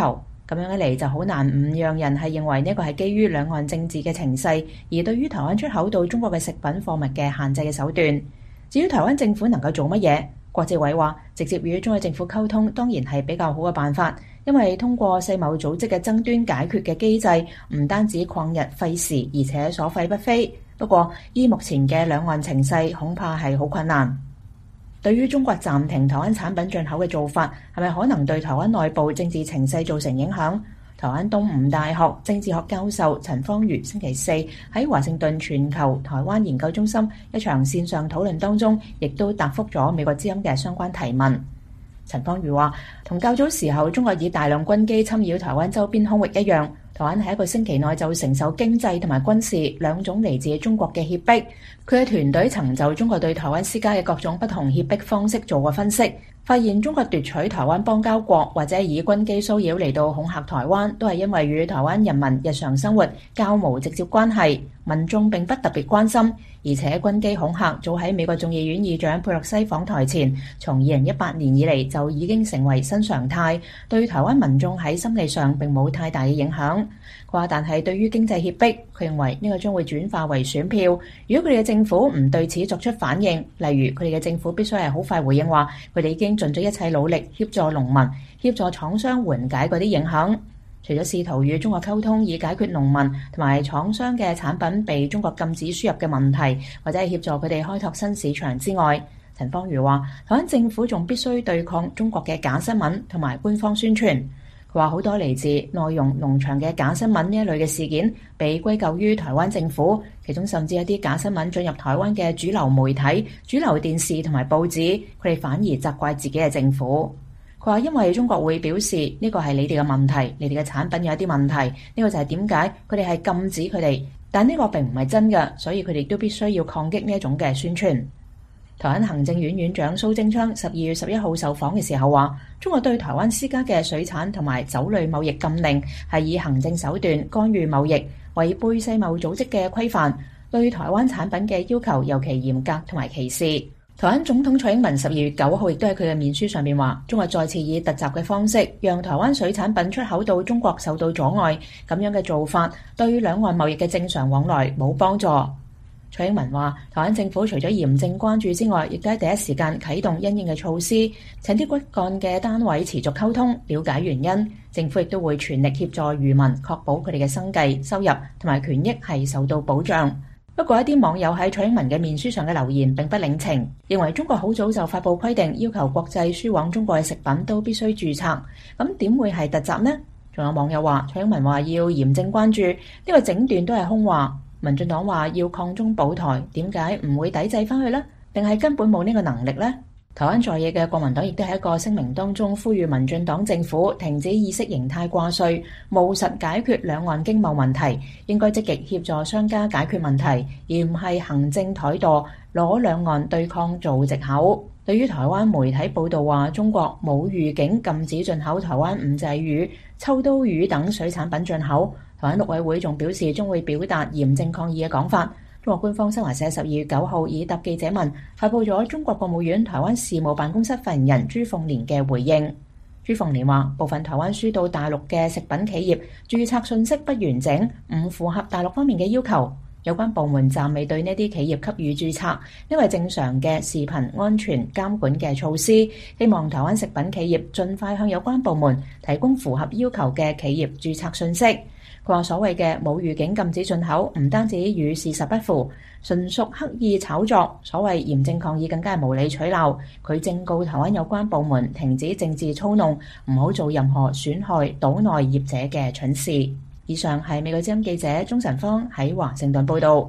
咁樣一嚟就好難唔讓人係認為呢個係基於兩岸政治嘅情勢，而對於台灣出口到中國嘅食品貨物嘅限制嘅手段。至於台灣政府能夠做乜嘢？郭志偉話：直接與中國政府溝通當然係比較好嘅辦法，因為通過世貿組織嘅爭端解決嘅機制，唔單止曠日費時，而且所費不菲。不過，依目前嘅兩岸情勢，恐怕係好困難。對於中國暫停台灣產品進口嘅做法，係咪可能對台灣內部政治情勢造成影響？台灣東吳大學政治學教授陳方如星期四喺華盛頓全球台灣研究中心一場線上討論當中，亦都答覆咗美國之音嘅相關提問。陳方如話：同較早時候中國以大量軍機侵擾台灣周邊空域一樣，台灣喺一個星期內就承受經濟同埋軍事兩種嚟自中國嘅脅迫。佢嘅團隊曾就中國對台灣施加嘅各種不同脅迫方式做過分析，發現中國奪取台灣邦交國或者以軍機騷擾嚟到恐嚇台灣，都係因為與台灣人民日常生活較無直接關係，民眾並不特別關心。而且軍機恐嚇早喺美國眾議院議長佩洛西訪台前，從2018年以嚟就已經成為新常態，對台灣民眾喺心理上並冇太大嘅影響。佢話：但係對於經濟脅迫，佢認為呢個將會轉化為選票。如果佢哋嘅政府唔對此作出反應，例如佢哋嘅政府必須係好快回應話，佢哋已經盡咗一切努力協助農民、協助廠商緩解嗰啲影響。除咗試圖與中國溝通以解決農民同埋廠商嘅產品被中國禁止輸入嘅問題，或者係協助佢哋開拓新市場之外，陳方如話：台灣政府仲必須對抗中國嘅假新聞同埋官方宣傳。佢話好多嚟自內容農場嘅假新聞呢一類嘅事件，被歸咎於台灣政府，其中甚至一啲假新聞進入台灣嘅主流媒體、主流電視同埋報紙，佢哋反而責怪自己嘅政府。佢話因為中國會表示呢個係你哋嘅問題，你哋嘅產品有一啲問題，呢個就係點解佢哋係禁止佢哋，但呢個並唔係真嘅，所以佢哋都必須要抗擊呢一種嘅宣傳。台灣行政院院長蘇貞昌12月11號受訪嘅時候話，中國對台灣施加嘅水產同埋酒類貿易禁令係以行政手段干預貿易，違背世貿組織嘅規範，對台灣產品嘅要求尤其嚴格同埋歧視。台灣總統蔡英文12月9號亦都喺佢嘅面書上面話，中國再次以突襲嘅方式讓台灣水產品出口到中國受到阻礙，咁樣嘅做法對兩岸貿易嘅正常往來冇幫助。蔡英文話，台灣政府除咗嚴正關注之外，亦都喺第一時間啟動因應嘅措施，請啲骨幹嘅單位持續溝通，了解原因。政府亦都會全力協助漁民，確保佢哋嘅生計、收入同埋權益係受到保障。不過一啲網友喺蔡英文嘅面書上嘅留言並不領情，認為中國好早就發布規定，要求國際輸往中國嘅食品都必須註冊，咁點會係突襲呢？仲有網友話，蔡英文話要嚴正關注，呢個整段都係空話。民進黨話要抗中保台，點解唔會抵制返去呢？定係根本冇呢個能力呢？台灣在野嘅國民黨亦都喺一個聲明當中呼籲民進黨政府停止意識形態掛帥，務實解決兩岸經貿問題，應該積極協助商家解決問題，而唔係行政怠惰，攞兩岸對抗做藉口。對於台灣媒體報道話中國冇預警禁止進口台灣五仔魚、秋刀魚等水產品進口，台灣陸委會仲表示將會表達嚴正抗議嘅講法。中國官方新華社12月9號以答記者問發布咗中國國務院台灣事務辦公室發言人朱鳳蓮嘅回應。朱鳳蓮話，部分台灣輸到大陸嘅食品企業註冊信息不完整，唔符合大陸方面嘅要求，有關部門暫未對呢啲企業給予註冊，因為正常嘅視頻安全監管嘅措施，希望台灣食品企業盡快向有關部門提供符合要求嘅企業註冊信息。佢話所謂嘅冇預警禁止進口，唔單止與事實不符，純屬刻意炒作。所謂嚴正抗議更加係無理取鬧。佢正告台灣有關部門停止政治操弄，唔好做任何損害島內業者嘅蠢事。以上係美國之音記者鍾晨芳喺華盛頓報導。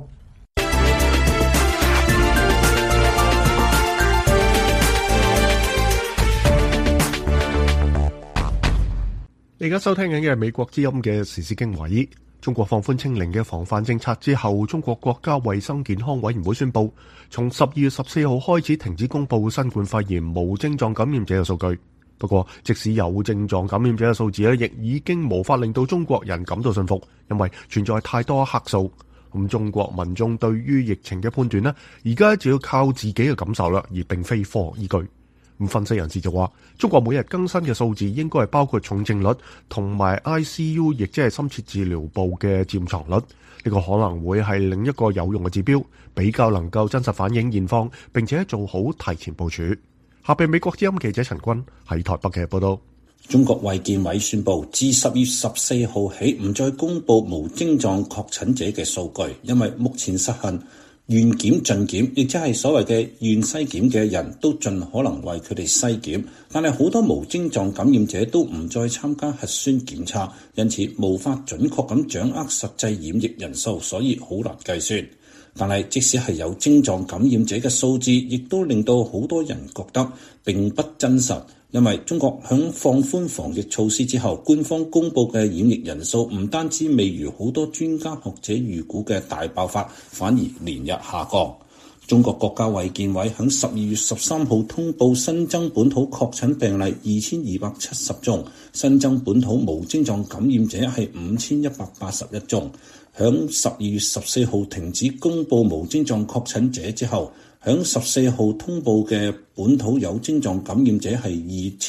你而家收聽緊嘅係美國之音嘅時事經華。中國放寬清零嘅防範政策之後，中國國家衛生健康委員會宣布，從12月14號開始停止公布新冠肺炎無症狀感染者嘅數據。不過，即使有症狀感染者嘅數字亦已經無法令到中國人感到信服，因為存在太多黑數。咁中國民眾對於疫情嘅判斷呢，而家只要靠自己嘅感受啦，而並非科學依據。 咁分析人士就話，中國每日更新嘅數字應該係包括重症率同埋 ICU， 亦即係深切治療部嘅佔床率。呢個可能會係另一個有用嘅指標，比較能夠真實反映現況，並且做好提前部署。下邊美國之音記者陳君喺台北嘅報道。 中國衛健委宣布，自10月14號起唔再公布無症狀確診者嘅數據，因為目前實行願檢盡檢，亦即係所謂嘅願篩檢嘅人都盡可能為佢哋篩檢，但係好多無症狀感染者都唔再參加核酸檢測，因此無法準確咁掌握實際染疫人數，所以好難計算。但係即使係有症狀感染者嘅數字，亦都令到好多人覺得並不真實。因為中國響放寬防疫措施之後，官方公布嘅染疫人數唔單止未如好多專家學者預估嘅大爆發，反而連日下降。中國國家衛健委響12月13號通報新增本土確診病例2270宗，新增本土無症狀感染者係5181宗。響12月14號停止公布無症狀確診者之後，響14號通報嘅本土有症狀感染者係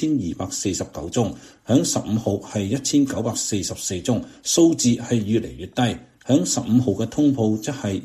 2249宗，響15號係1944宗，數字係越嚟越低。響15號嘅通報則係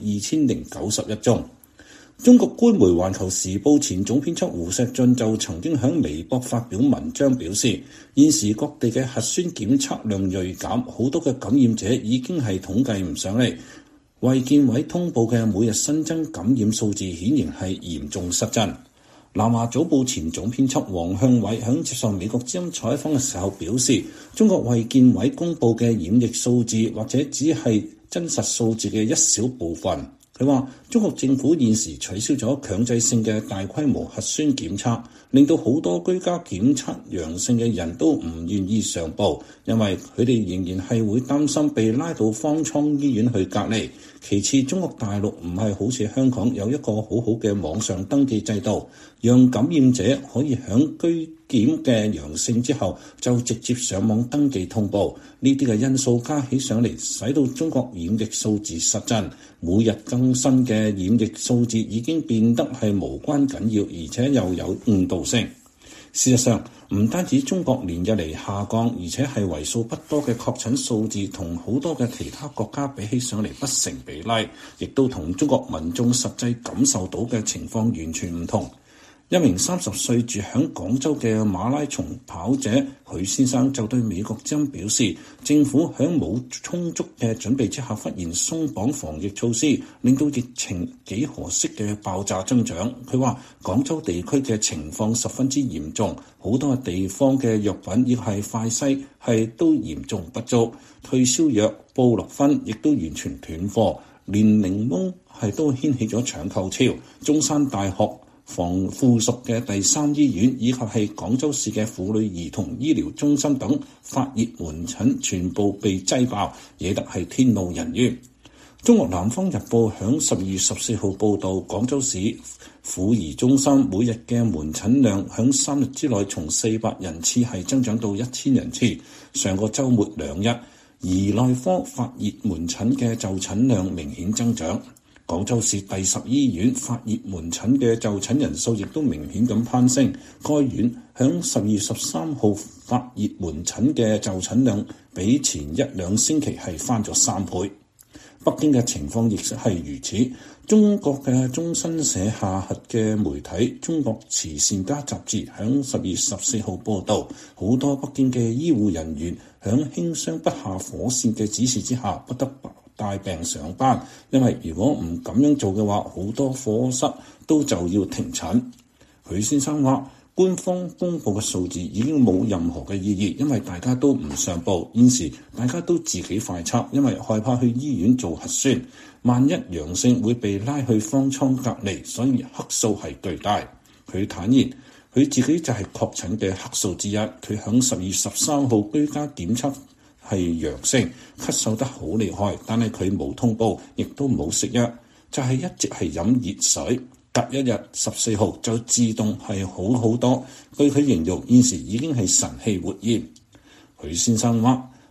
2091宗。中國官媒《環球時報》前總編輯胡錫進就曾經喺微博發表文章表示，現時各地嘅核酸檢測量銳減，好多嘅感染者已經係統計唔上嚟。衛健委通報嘅每日新增感染數字顯然係嚴重失真。南華早報前總編輯王向偉喺接受美國之音採訪嘅時候表示，中國衛健委公佈嘅染疫數字或者只係真實數字嘅一小部分。佢話：中國政府現時取消咗強制性嘅大規模核酸檢測，令到好多居家檢測陽性嘅人都唔願意上報，因為佢哋仍然係會擔心被拉到方艙醫院去隔離。其次，中國大陸唔係好似香港有一個好好嘅網上登記制度，讓感染者可以響居檢嘅陽性之後就直接上網登記通報。呢啲嘅因素加起上嚟，使到中國染疫數字失真。每日更新嘅染疫數字已經變得係無關緊要，而且又有誤導性。事實上，唔單止中國連日嚟下降，而且係為數不多嘅確診數字同好多嘅其他國家比起上嚟不成比例，亦都同中國民眾實際感受到嘅情況完全唔同。一名30歲住響廣州嘅馬拉松跑者許先生就對美國之音表示，政府響冇充足嘅準備之下忽然鬆綁防疫措施，令到疫情幾何式嘅爆炸增長。佢話廣州地區嘅情況十分之嚴重，好多地方嘅藥品亦係快篩係都嚴重不足，退燒藥布洛芬亦都完全斷貨，連檸檬係都掀起咗搶購潮。中山大學附屬嘅第3醫院以及係廣州市嘅婦女兒童醫療中心等發熱門診全部被擠爆，惹得係天怒人怨。中國南方日報響12月14號報道，廣州市婦兒中心每日嘅門診量響3日之內從400人次係增長到1000人次。上個週末2日，兒內科發熱門診嘅就診量明顯增長。廣州市第10醫院發熱門診嘅就診人數亦都明顯咁攀升，該院響12月13號發熱門診嘅就診量比前1-2星期係翻咗3倍。北京嘅情況亦係如此。中國嘅中新社下轄嘅媒體《中國慈善家》雜誌響12月14號報道，好多北京嘅醫護人員響輕傷不下火線嘅指示之下，不得帶病上班，因為如果唔咁樣做嘅話，好多科室都就要停診。許先生話，官方公佈嘅數字已經冇任何嘅意義，因為大家都唔上報。現時大家都自己快測，因為害怕去醫院做核酸，萬一陽性會被拉去方艙隔離，所以黑數係巨大。佢坦言，佢自己就係確診嘅黑數之一。佢響12月13號居家檢測係陽性，咳嗽得好厲害，但係佢冇通報，亦都冇食藥，就係一直係飲熱水。隔一日14號就自動係好多。據佢形容，現時已經係神氣活現。許先生話，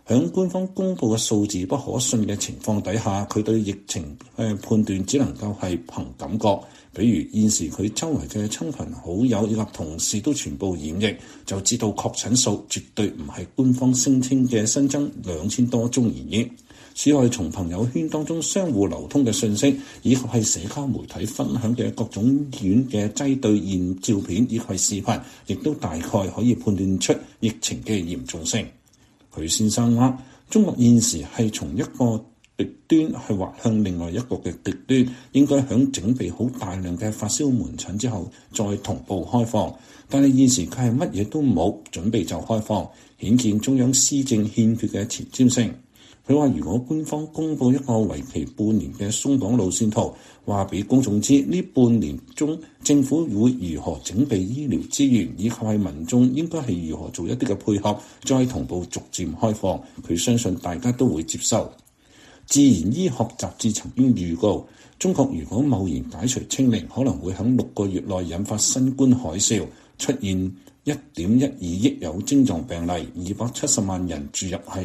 響官方公佈嘅數字不可信嘅情況底下，佢對疫情判斷只能夠係憑感覺。比如現時佢周圍嘅親朋好友以及同事都全部染疫，就知道確診數絕對唔係官方聲稱嘅新增2000多宗染疫。此外，從朋友圈當中相互流通嘅信息，以及係社交媒體分享嘅各種醫院嘅劑對驗照片以及係視頻，亦都大概可以判斷出疫情嘅嚴重性。許先生話：中國現時係從一個極端係滑向另外一個嘅極端，應該響整備好大量嘅發燒門診之後再同步開放。但係現時佢係乜嘢都冇，準備就開放，顯見中央施政欠缺嘅前瞻性。佢話：如果官方公佈一個為期半年嘅鬆綁路線圖，話俾公眾知呢半年中政府會如何整備醫療資源，以及係民眾應該係如何做一啲嘅配合，再同步逐漸開放，佢相信大家都會接受。自然醫學雜誌曾經預告，中國如果貿然解除清零，可能會喺6個月內引發新冠海嘯，出現1.12億有症狀病例，270萬人住入係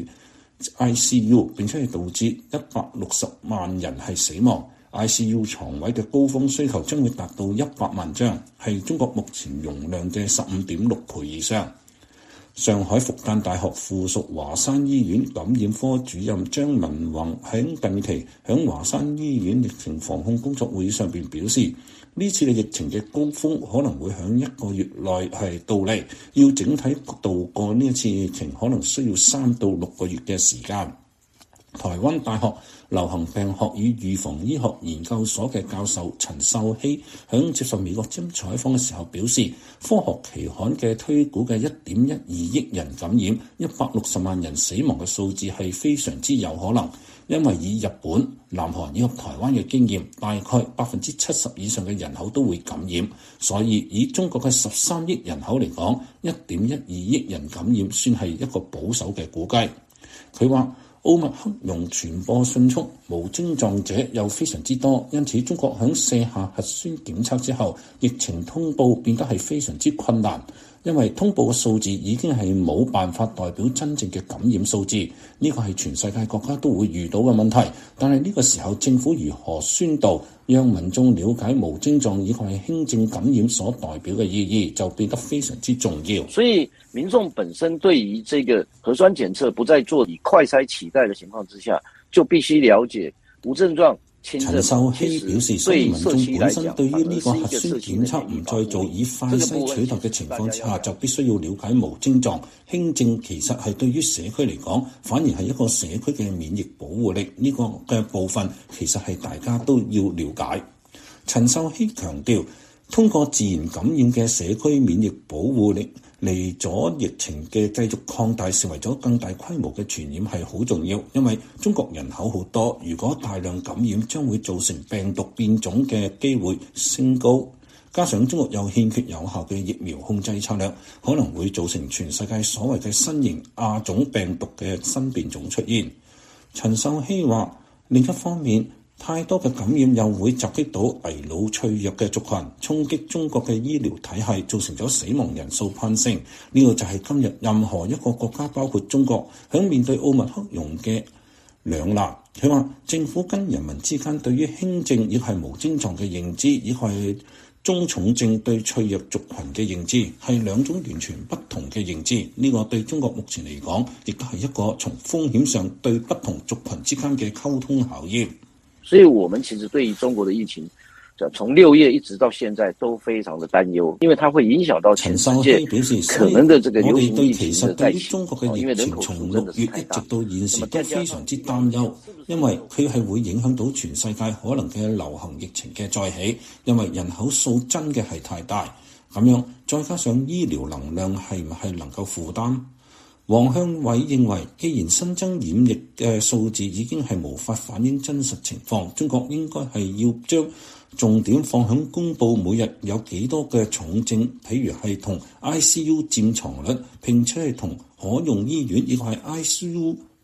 ICU， 並且係導致160萬人係死亡。ICU 床位嘅高峰需求將會達到100萬張，係中國目前容量嘅15.6倍以上。上海復旦大學附屬華山醫院感染科主任張文宏喺近期響華山醫院疫情防控工作會議上邊表示，呢次嘅疫情嘅高峰可能會響1個月內係到嚟，要整體度過呢一次疫情可能需要3到6個月嘅時間。台灣大學流行病學與預防醫學研究所嘅教授陳秀熙響接受美國之音採訪嘅時候表示，科學期刊嘅推估嘅1.12億人感染、160萬人死亡嘅數字係非常之有可能，因為以日本、南韓以及台灣嘅經驗，大概70%以上嘅人口都會感染，所以以中國嘅13億人口嚟講，1.12億人感染算係一個保守嘅估計。佢話：奧密克戎傳播迅速，無症狀者又非常之多，因此中國響卸下核酸檢測之後，疫情通報變得係非常之困難，因為通報嘅數字已經係冇辦法代表真正嘅感染數字，呢個係全世界國家都會遇到嘅問題。但係呢個時候政府如何宣導，讓民眾了解無症狀以及係輕症感染所代表嘅意義，就變得非常之重要。 所以民眾本身對於這個核酸檢測不再做以快篩取代的情況之下，就必須了解無症狀輕症。 陳秀熙表示，所以民眾本身對於呢個核酸檢測唔再做以快篩取代嘅情況之下，就必須要了解無症狀輕症其實係對於社區嚟講，反而係一個社區嘅免疫保護力，呢個嘅部分其實係大家都要了解。陳秀熙強調，通過自然感染嘅社區免疫保護力嚟咗疫情嘅繼續擴大，成為咗更大規模嘅傳染係好重要，因為中國人口好多，如果大量感染將會造成病毒變種嘅機會升高，加上中國又欠缺有效嘅疫苗控制策略，可能會造成全世界所謂嘅新型亞種病毒嘅新變種出現。陳秀熙話，另一方面，太多嘅感染又會襲擊到危老脆弱嘅族群，衝擊中國嘅醫療體系，造成咗死亡人數攀升。呢個就係今日任何一個國家，包括中國，響面對奧密克戎嘅兩難。佢話政府跟人民之間對於輕症亦係無症狀嘅認知，亦係中重症對脆弱族群嘅認知，係兩種完全不同嘅認知。呢個對中國目前嚟講，亦都係一個從風險上對不同族群之間嘅溝通考驗。 所以我們其實對於中國的疫情，從6月一直到現在都非常的擔憂，因為它會影響到全世界可能的這個流行疫情的再起。 中國嘅疫情從6月一直到現時都非常之擔憂，因為佢係會影響到全世界可能嘅流行疫情嘅再起，因為人口數真嘅係太大，咁樣再加上醫療能量係唔係能夠負擔？王向偉認為，既然新增染疫嘅數字已經係無法反映真實情況，中國應該係要將重點放響公佈每日有幾多嘅重症，譬如係同 ICU 佔床率，並且係同可用醫院以及係 ICU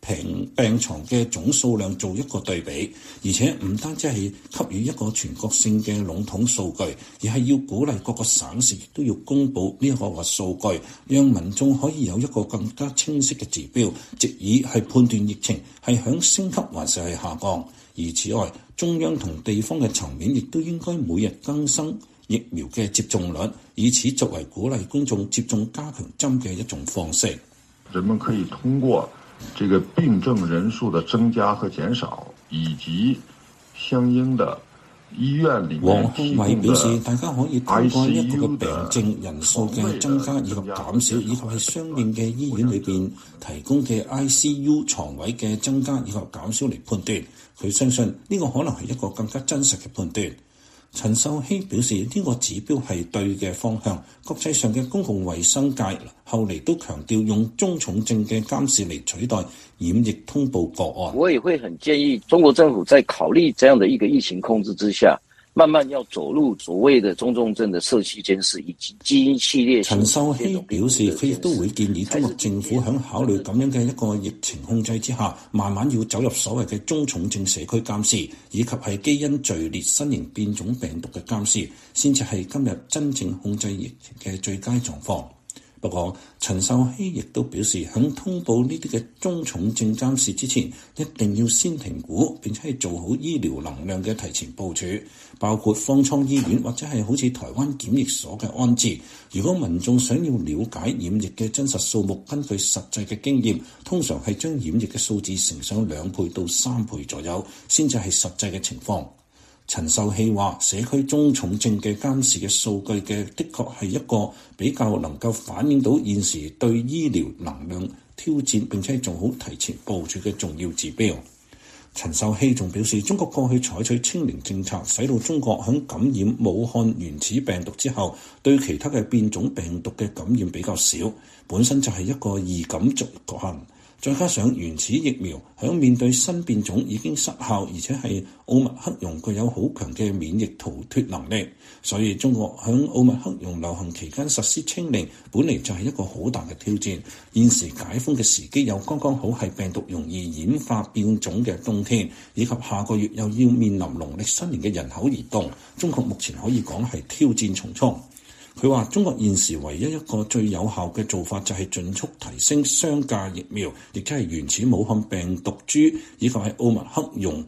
病床嘅總數量做一個對比，而且唔單止係給予一個全國性嘅籠統數據，而係要鼓勵各個省市亦都要公布呢一個數據，讓民眾可以有一個更加清晰嘅指標，藉以係判斷疫情係響升級還是係下降。而此外，中央同地方嘅層面亦都應該每日更新疫苗嘅接種率，以此作為鼓勵公眾接種加強針嘅一種方式。 人們可以通過這個病症人數的增加和減少，以及相應的醫院裏面王康偉表示，大家可以通過一個嘅病症人數嘅增加以及減少，以及係相應嘅醫院裏邊提供嘅 ICU 床位嘅增加以及減少嚟判斷。佢相信呢個可能係一個更加真實嘅判斷。陳秀熙表示，呢個指標係對嘅方向。國際上嘅公共衛生界後嚟都強調用中重症嘅監視嚟取代染疫通報個案。 我也會很建議中國政府在考慮這樣的一個疫情控制之下，慢慢要走入所謂的中重症的社區監視以及基因序列。 陳秀熙表示，佢亦都會建議中國政府喺考慮咁樣嘅一個疫情控制之下，慢慢要走入所謂嘅中重症社區監視，以及係基因序列新型變種病毒嘅監視，先至係今日真正控制疫情嘅最佳狀況。不過，陳秀熙亦都表示，喺通報呢啲嘅中重症監視之前，一定要先評估並且係做好醫療能量嘅提前部署，包括方艙醫院或者係好似台灣檢疫所嘅安置。如果民眾想要了解染疫嘅真實數目，根據實際嘅經驗，通常係將染疫嘅數字乘上2倍到3倍左右，先至係實際嘅情況。陳秀熙話：社區中重症嘅監視嘅數據的確係一個比較能夠反映到現時對醫療能量挑戰並且做好提前部署嘅重要指標。陳秀熙仲表示，中國過去採取清零政策，使到中國喺感染武漢原始病毒之後，對其他嘅變種病毒嘅感染比較少，本身就係一個易感局限。再加上原始疫苗響面對新變種已經失效，而且係奧密克戎具有好強嘅免疫逃脫能力，所以中國響奧密克戎流行期間實施清零，本嚟就係一個好大嘅挑戰。現時解封嘅時機又剛剛好係病毒容易演化變種嘅冬天，以及下個月又要面臨農曆新年嘅人口移動，中國目前可以講係挑戰重重。佢話：中國現時唯一一個最有效嘅做法就係盡速提升雙價疫苗，亦即係原始武漢病毒株以及係奧密克戎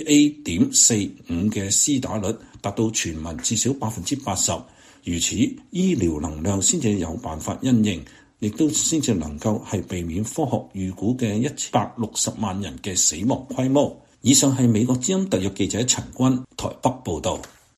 BA.45 嘅施打率達到全民至少80%，如此醫療能量先至有辦法因應，亦都先至能夠係避免科學預估嘅160萬人嘅死亡規模。以上係美國之音特約記者陳君台北報導。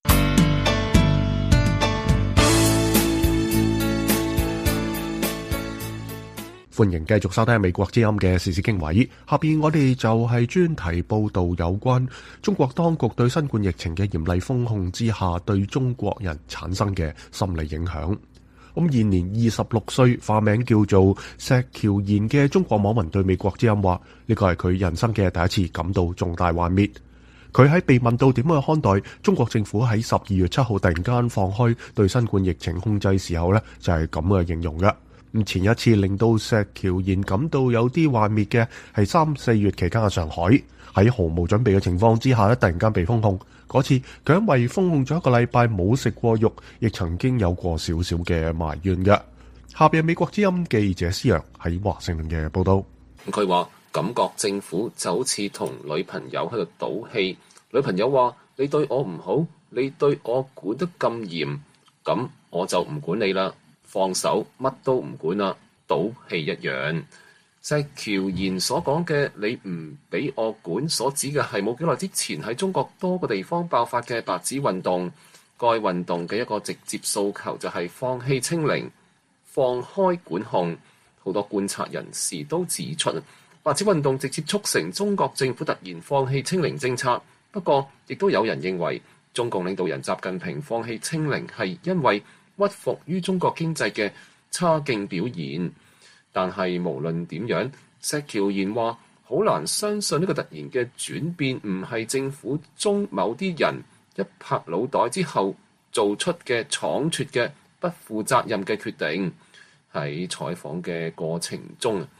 歡迎繼續收聽美國之音嘅時事經緯，下邊我哋就係專題報道有關中國當局對新冠疫情嘅嚴厲封控之下對中國人產生嘅心理影響。咁現年26歲，化名叫做石橋賢嘅中國網民對美國之音話：呢個係佢人生嘅第一次感到重大幻滅。佢喺被問到點樣看待中國政府喺12月7號突然間放開對新冠疫情控制時候呢，就係咁嘅形容嘅。前一次令到石橋賢感到有啲幻滅嘅係3、4月期間嘅上海，喺毫無準備嘅情況之下突然間被封控。嗰次佢因為封控咗1個禮拜冇食過肉，亦曾經有過少少嘅埋怨嘅。下邊美國之音記者施洋喺華盛頓嘅報道。 佢話感覺政府就好似同女朋友喺度賭氣，女朋友話你對我唔好，你對我管得咁嚴，咁我就唔管你啦。放手，乜都唔管啦，賭氣一樣。石橋賢所講嘅你唔俾我管，所指嘅係冇幾耐之前喺中國多個地方爆發嘅白紙運動。該運動嘅一個直接訴求就係放棄清零、放開管控。好多觀察人士都指出，白紙運動直接促成中國政府突然放棄清零政策。不過，亦都有人認為，中共領導人習近平放棄清零係因為屈服於中國經濟嘅差勁表現，但係無論點樣，石橋賢話好難相信呢個突然嘅轉變唔係政府中某啲人一拍腦袋之後做出嘅倉促嘅不負責任嘅決定。喺採訪嘅過程中，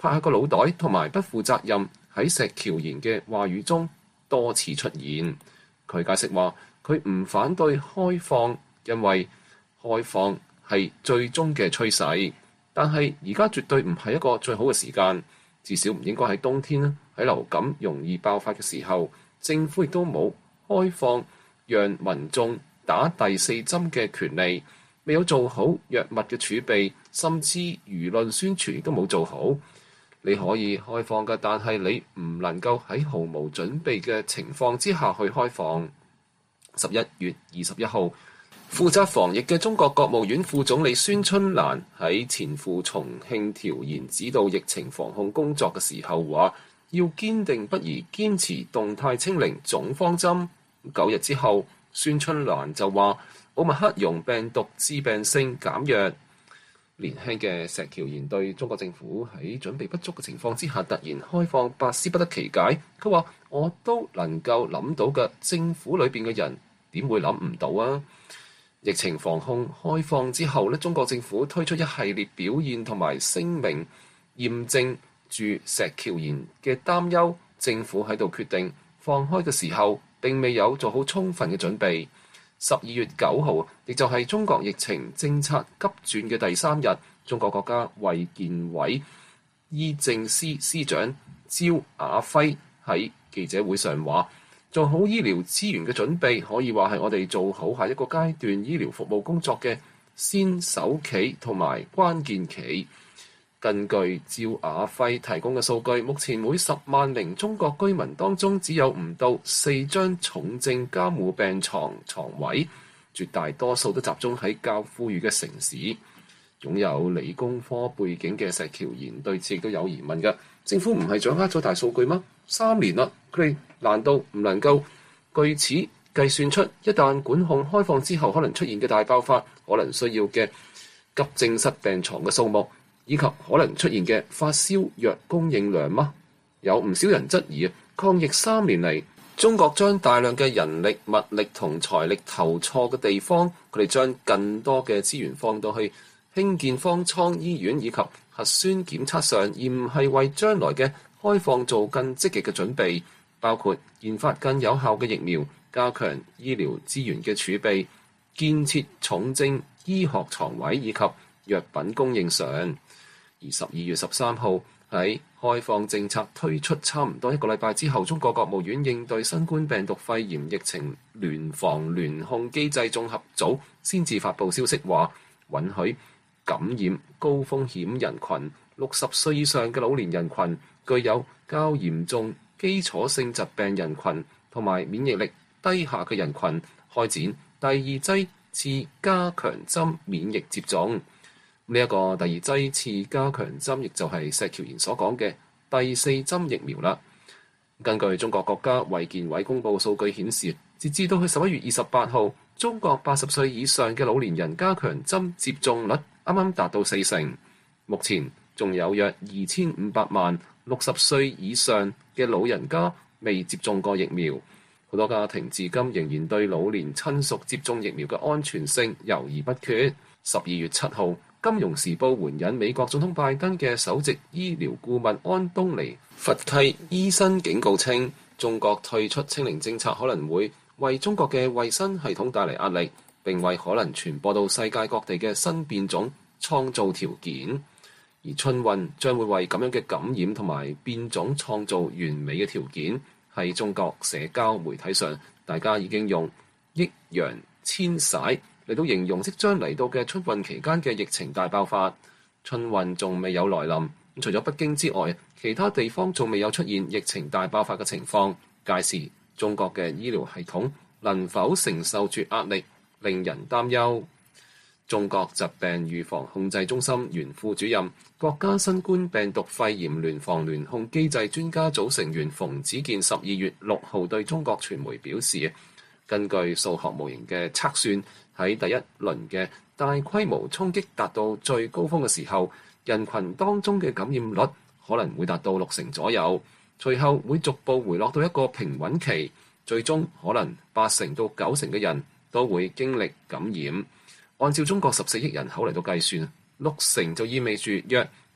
拍下個腦袋同埋不負責任喺石橋賢嘅話語中多次出現。佢解釋話，佢唔反對開放，因為開放係最終嘅趨勢，但係而家絕對唔係一個最好嘅時間，至少唔應該喺冬天啦，喺流感容易爆發嘅時候，政府亦都冇開放讓民眾打第四針嘅權利，未有做好藥物嘅儲備，甚至輿論宣傳亦都冇做好。你可以開放嘅，但係你唔能夠喺毫無準備嘅情況之下去開放。11月21號，負責防疫嘅中國國務院副總理孫春蘭喺前赴重慶調研指導疫情防控工作嘅時候話，要堅定不移堅持動態清零總方針。9日之後，孫春蘭就話奧密克戎病毒致病性減弱。年輕嘅石橋賢對中國政府喺準備不足嘅情況之下突然開放百思不得其解。佢話：我都能夠諗到嘅，政府裏邊嘅人點會諗唔到啊？疫情防控開放之後咧，中國政府推出一系列表現同埋聲明，驗證住石橋賢嘅擔憂。政府喺度決定放開嘅時候，並未有做好充分嘅準備。12月9號，亦就係中國疫情政策急轉嘅第3日，中國國家衛健委醫政司司長焦雅輝喺記者會上話：做好醫療資源嘅準備，可以話係我哋做好下一個階段醫療服務工作嘅先手棋同埋關鍵棋。根據焦雅輝提供嘅數據，目前每10萬名中國居民當中只有唔到4張重症監護病床位，絕大多數都集中喺較富裕嘅城市。擁有理工科背景嘅石橋賢對此亦都有疑問嘅。政府唔係掌握咗大數據嗎？3年啦，佢哋難道唔能夠據此計算出一旦管控開放之後可能出現嘅大爆發，可能需要嘅急症室病床嘅數目，以及可能出現嘅發燒藥供應量嗎？有唔少人質疑，抗疫3年嚟，中國將大量嘅人力、物力同財力投錯嘅地方，佢哋將更多嘅資源放到去興建方艙醫院以及核酸檢測上，而唔係為將來嘅開放做更積極嘅準備，包括研發更有效嘅疫苗、加強醫療資源嘅儲備、建設重症醫學床位以及藥品供應上。而12月13號喺開放政策推出差唔多1個禮拜之後，中國國務院應對新冠病毒肺炎疫情聯防聯控機制綜合組先至發布消息話，允許感染高風險人群、60歲以上嘅老年人群、具有較嚴重基礎性疾病人群同埋免疫力低下嘅人群開展第2劑次加強針免疫接種。呢一個第2劑次加強針，亦就係石橋賢所講嘅第4針疫苗啦。根據中國國家衛健委公佈數據顯示，截至到去11月28號，中國80歲以上嘅老年人加強針接種率啱啱達到40%。目前仲有約2500萬60歲以上嘅老人家未接種過疫苗。好多家庭至今仍然對老年親屬接種疫苗嘅安全性猶豫不決。12月7號，《金融時報》援引美國總統拜登嘅首席醫療顧問安東尼·弗契醫生警告稱，中國退出清零政策可能會為中國嘅衛生系統帶嚟壓力，並為可能傳播到世界各地嘅新變種創造條件。而春運將會為咁樣嘅感染同埋變種創造完美嘅條件。喺中國社交媒體上，大家已經用抑揚千璽嚟到形容即將嚟到嘅春運期間嘅疫情大爆發。春運仲未有來臨，除咗北京之外，其他地方仲未有出現疫情大爆發嘅情況。屆時中國嘅醫療系統能否承受住壓力，令人擔憂。中國疾病預防控制中心原副主任、國家新冠病毒肺炎聯防聯控機制專家組成員馮子健12月6號對中國傳媒表示，根據數學模型嘅測算，喺第一輪嘅大規模衝擊達到最高峰嘅時候，人群當中嘅感染率可能會達到60%左右，隨後會逐步回落到一個平穩期，最終可能80%到90%嘅人都會經歷感染。按照中國14億人口嚟到計算，60%就意味住約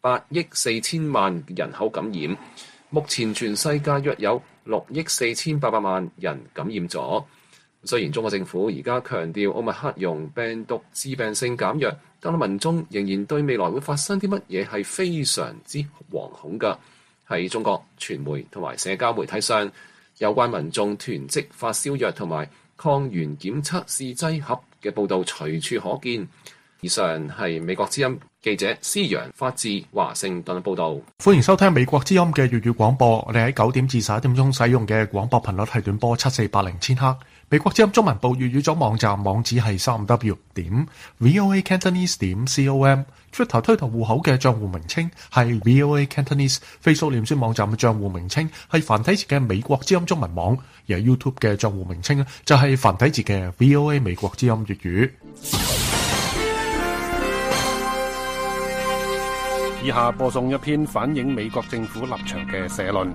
8億4千萬人口感染，目前全世界約有6億4800萬人感染咗。雖然中國政府而家強調奧密克戎病毒致病性減弱，但係民眾仍然對未來會發生啲乜嘢係非常之惶恐㗎。喺中國傳媒同埋社交媒體上，有關民眾囤積發燒藥同埋抗原檢測試劑盒嘅報導隨處可見。以上係美國之音記者施陽發自華盛頓報導。 歡迎收聽美國之音嘅粵語廣播。我哋喺9點至11點鐘使用嘅廣播頻率係短波7480千赫。美國之音中文部粵語組網站網址係 3w.voacantonese.com。Twitter 推特戶口嘅帳戶名稱係 VOA Cantonese。Facebook 臉書網站嘅帳戶名稱係繁體字嘅美國之音中文網。而 YouTube 嘅帳戶名稱就係繁體字嘅 VOA 美國之音粵語。 以下播送一篇反映美國政府立場嘅社論。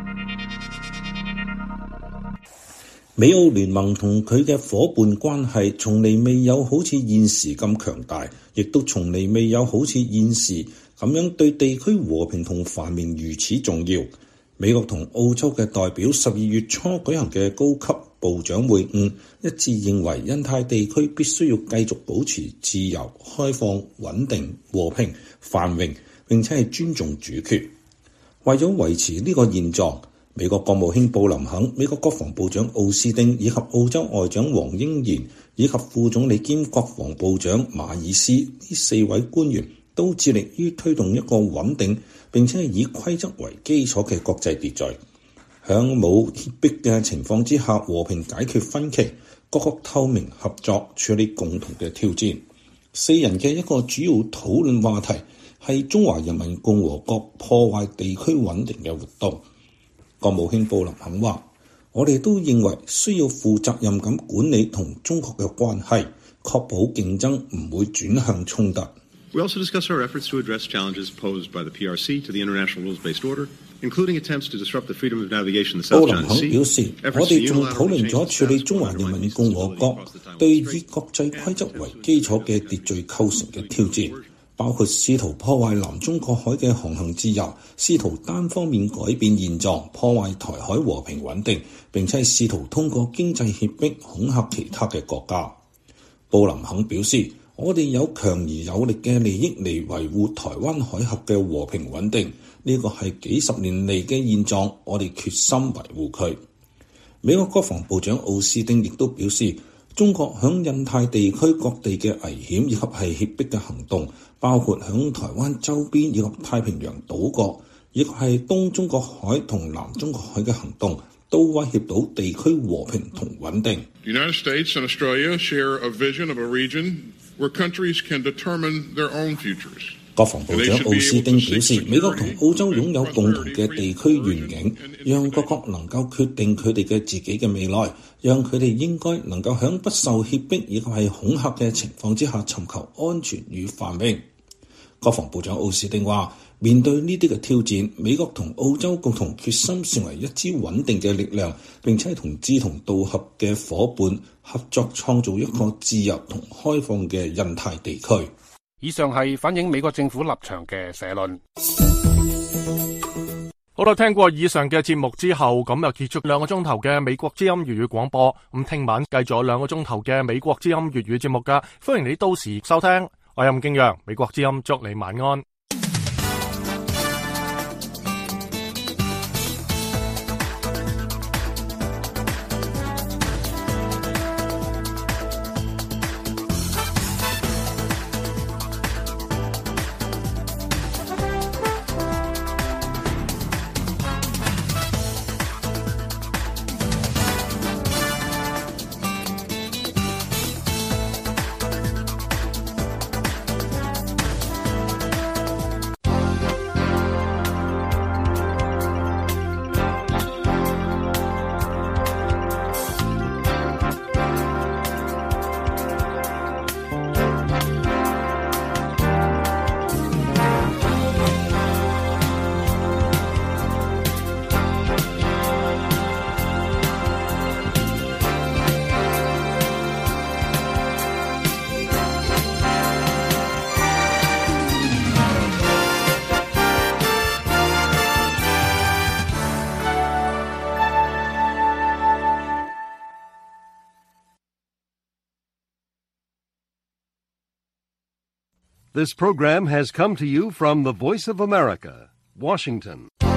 美澳聯盟同佢嘅夥伴關係從嚟未有好似現時咁強大，亦都從嚟未有好似現時咁樣對地區和平同繁榮如此重要。美國同澳洲嘅代表12月初舉行嘅高級部長會晤，一致認為印太地區必須要繼續保持自由、開放、穩定、和平、繁榮，並且係尊重主權。為咗維持呢個現狀，美國國務卿布林肯、美國國防部長奧斯汀以及澳洲外長黃英賢以及副總理兼國防部長馬爾斯呢4位官員都致力於推動一個穩定並且係以規則為基礎嘅國際秩序，響冇脅迫嘅情況之下和平解決分歧，各國透明合作處理共同嘅挑戰。4人嘅一個主要討論話題係中華人民共和國破壞地區穩定嘅活動。國務卿布林肯話：我哋都認為需要負責任咁管理同中國嘅關係，確保競爭唔會轉向衝突。 We also discuss our efforts to address challenges posed by the PRC to the international rules-based order, including attempts to disrupt the freedom of navigation in the South China Sea. 布林肯表示，我哋仲討論咗處理中華人民共和國對以國際規則為基礎嘅秩序構成嘅挑戰，包括試圖破壞南中國海嘅航行自由，試圖單方面改變現狀，破壞台海和平穩定，並且試圖通過經濟脅迫恐嚇其他嘅國家。布林肯表示，我哋有強而有力嘅利益嚟維護台灣海峽嘅和平穩定，呢個係幾十年嚟嘅現狀，我哋決心維護佢。美國國防部長奧斯汀亦都表示，中國響印太地區各地嘅危險以及係脅迫嘅行動，包括響台灣周邊以及太平洋島國，以及係東中國海同南中國海嘅行動，都威脅到地區和平同穩定。 The United States and Australia share a vision of a region where countries can determine their own futures. 國防部長奧斯汀表示，美國同澳洲擁有共同嘅地區願景，讓各國能夠決定佢哋嘅自己嘅未來，讓佢哋應該能夠喺不受脅迫以及係恐嚇嘅情況之下尋求安全與繁榮。國防部長奧斯汀話，面對呢啲嘅挑戰，美國同澳洲共同決心成為一支穩定嘅力量，並且同志同道合嘅夥伴合作，創造一個自由同開放嘅印太地區。 以上係反映美國政府立場嘅社論。 好啦，聽過以上嘅節目之後，咁又結束2個鐘頭嘅美國之音粵語廣播。咁聽晚繼續有2個鐘頭嘅美國之音粵語節目噶，歡迎你到時收聽。我係任敬陽，美國之音祝你晚安。 This program has come to you from the Voice of America, Washington.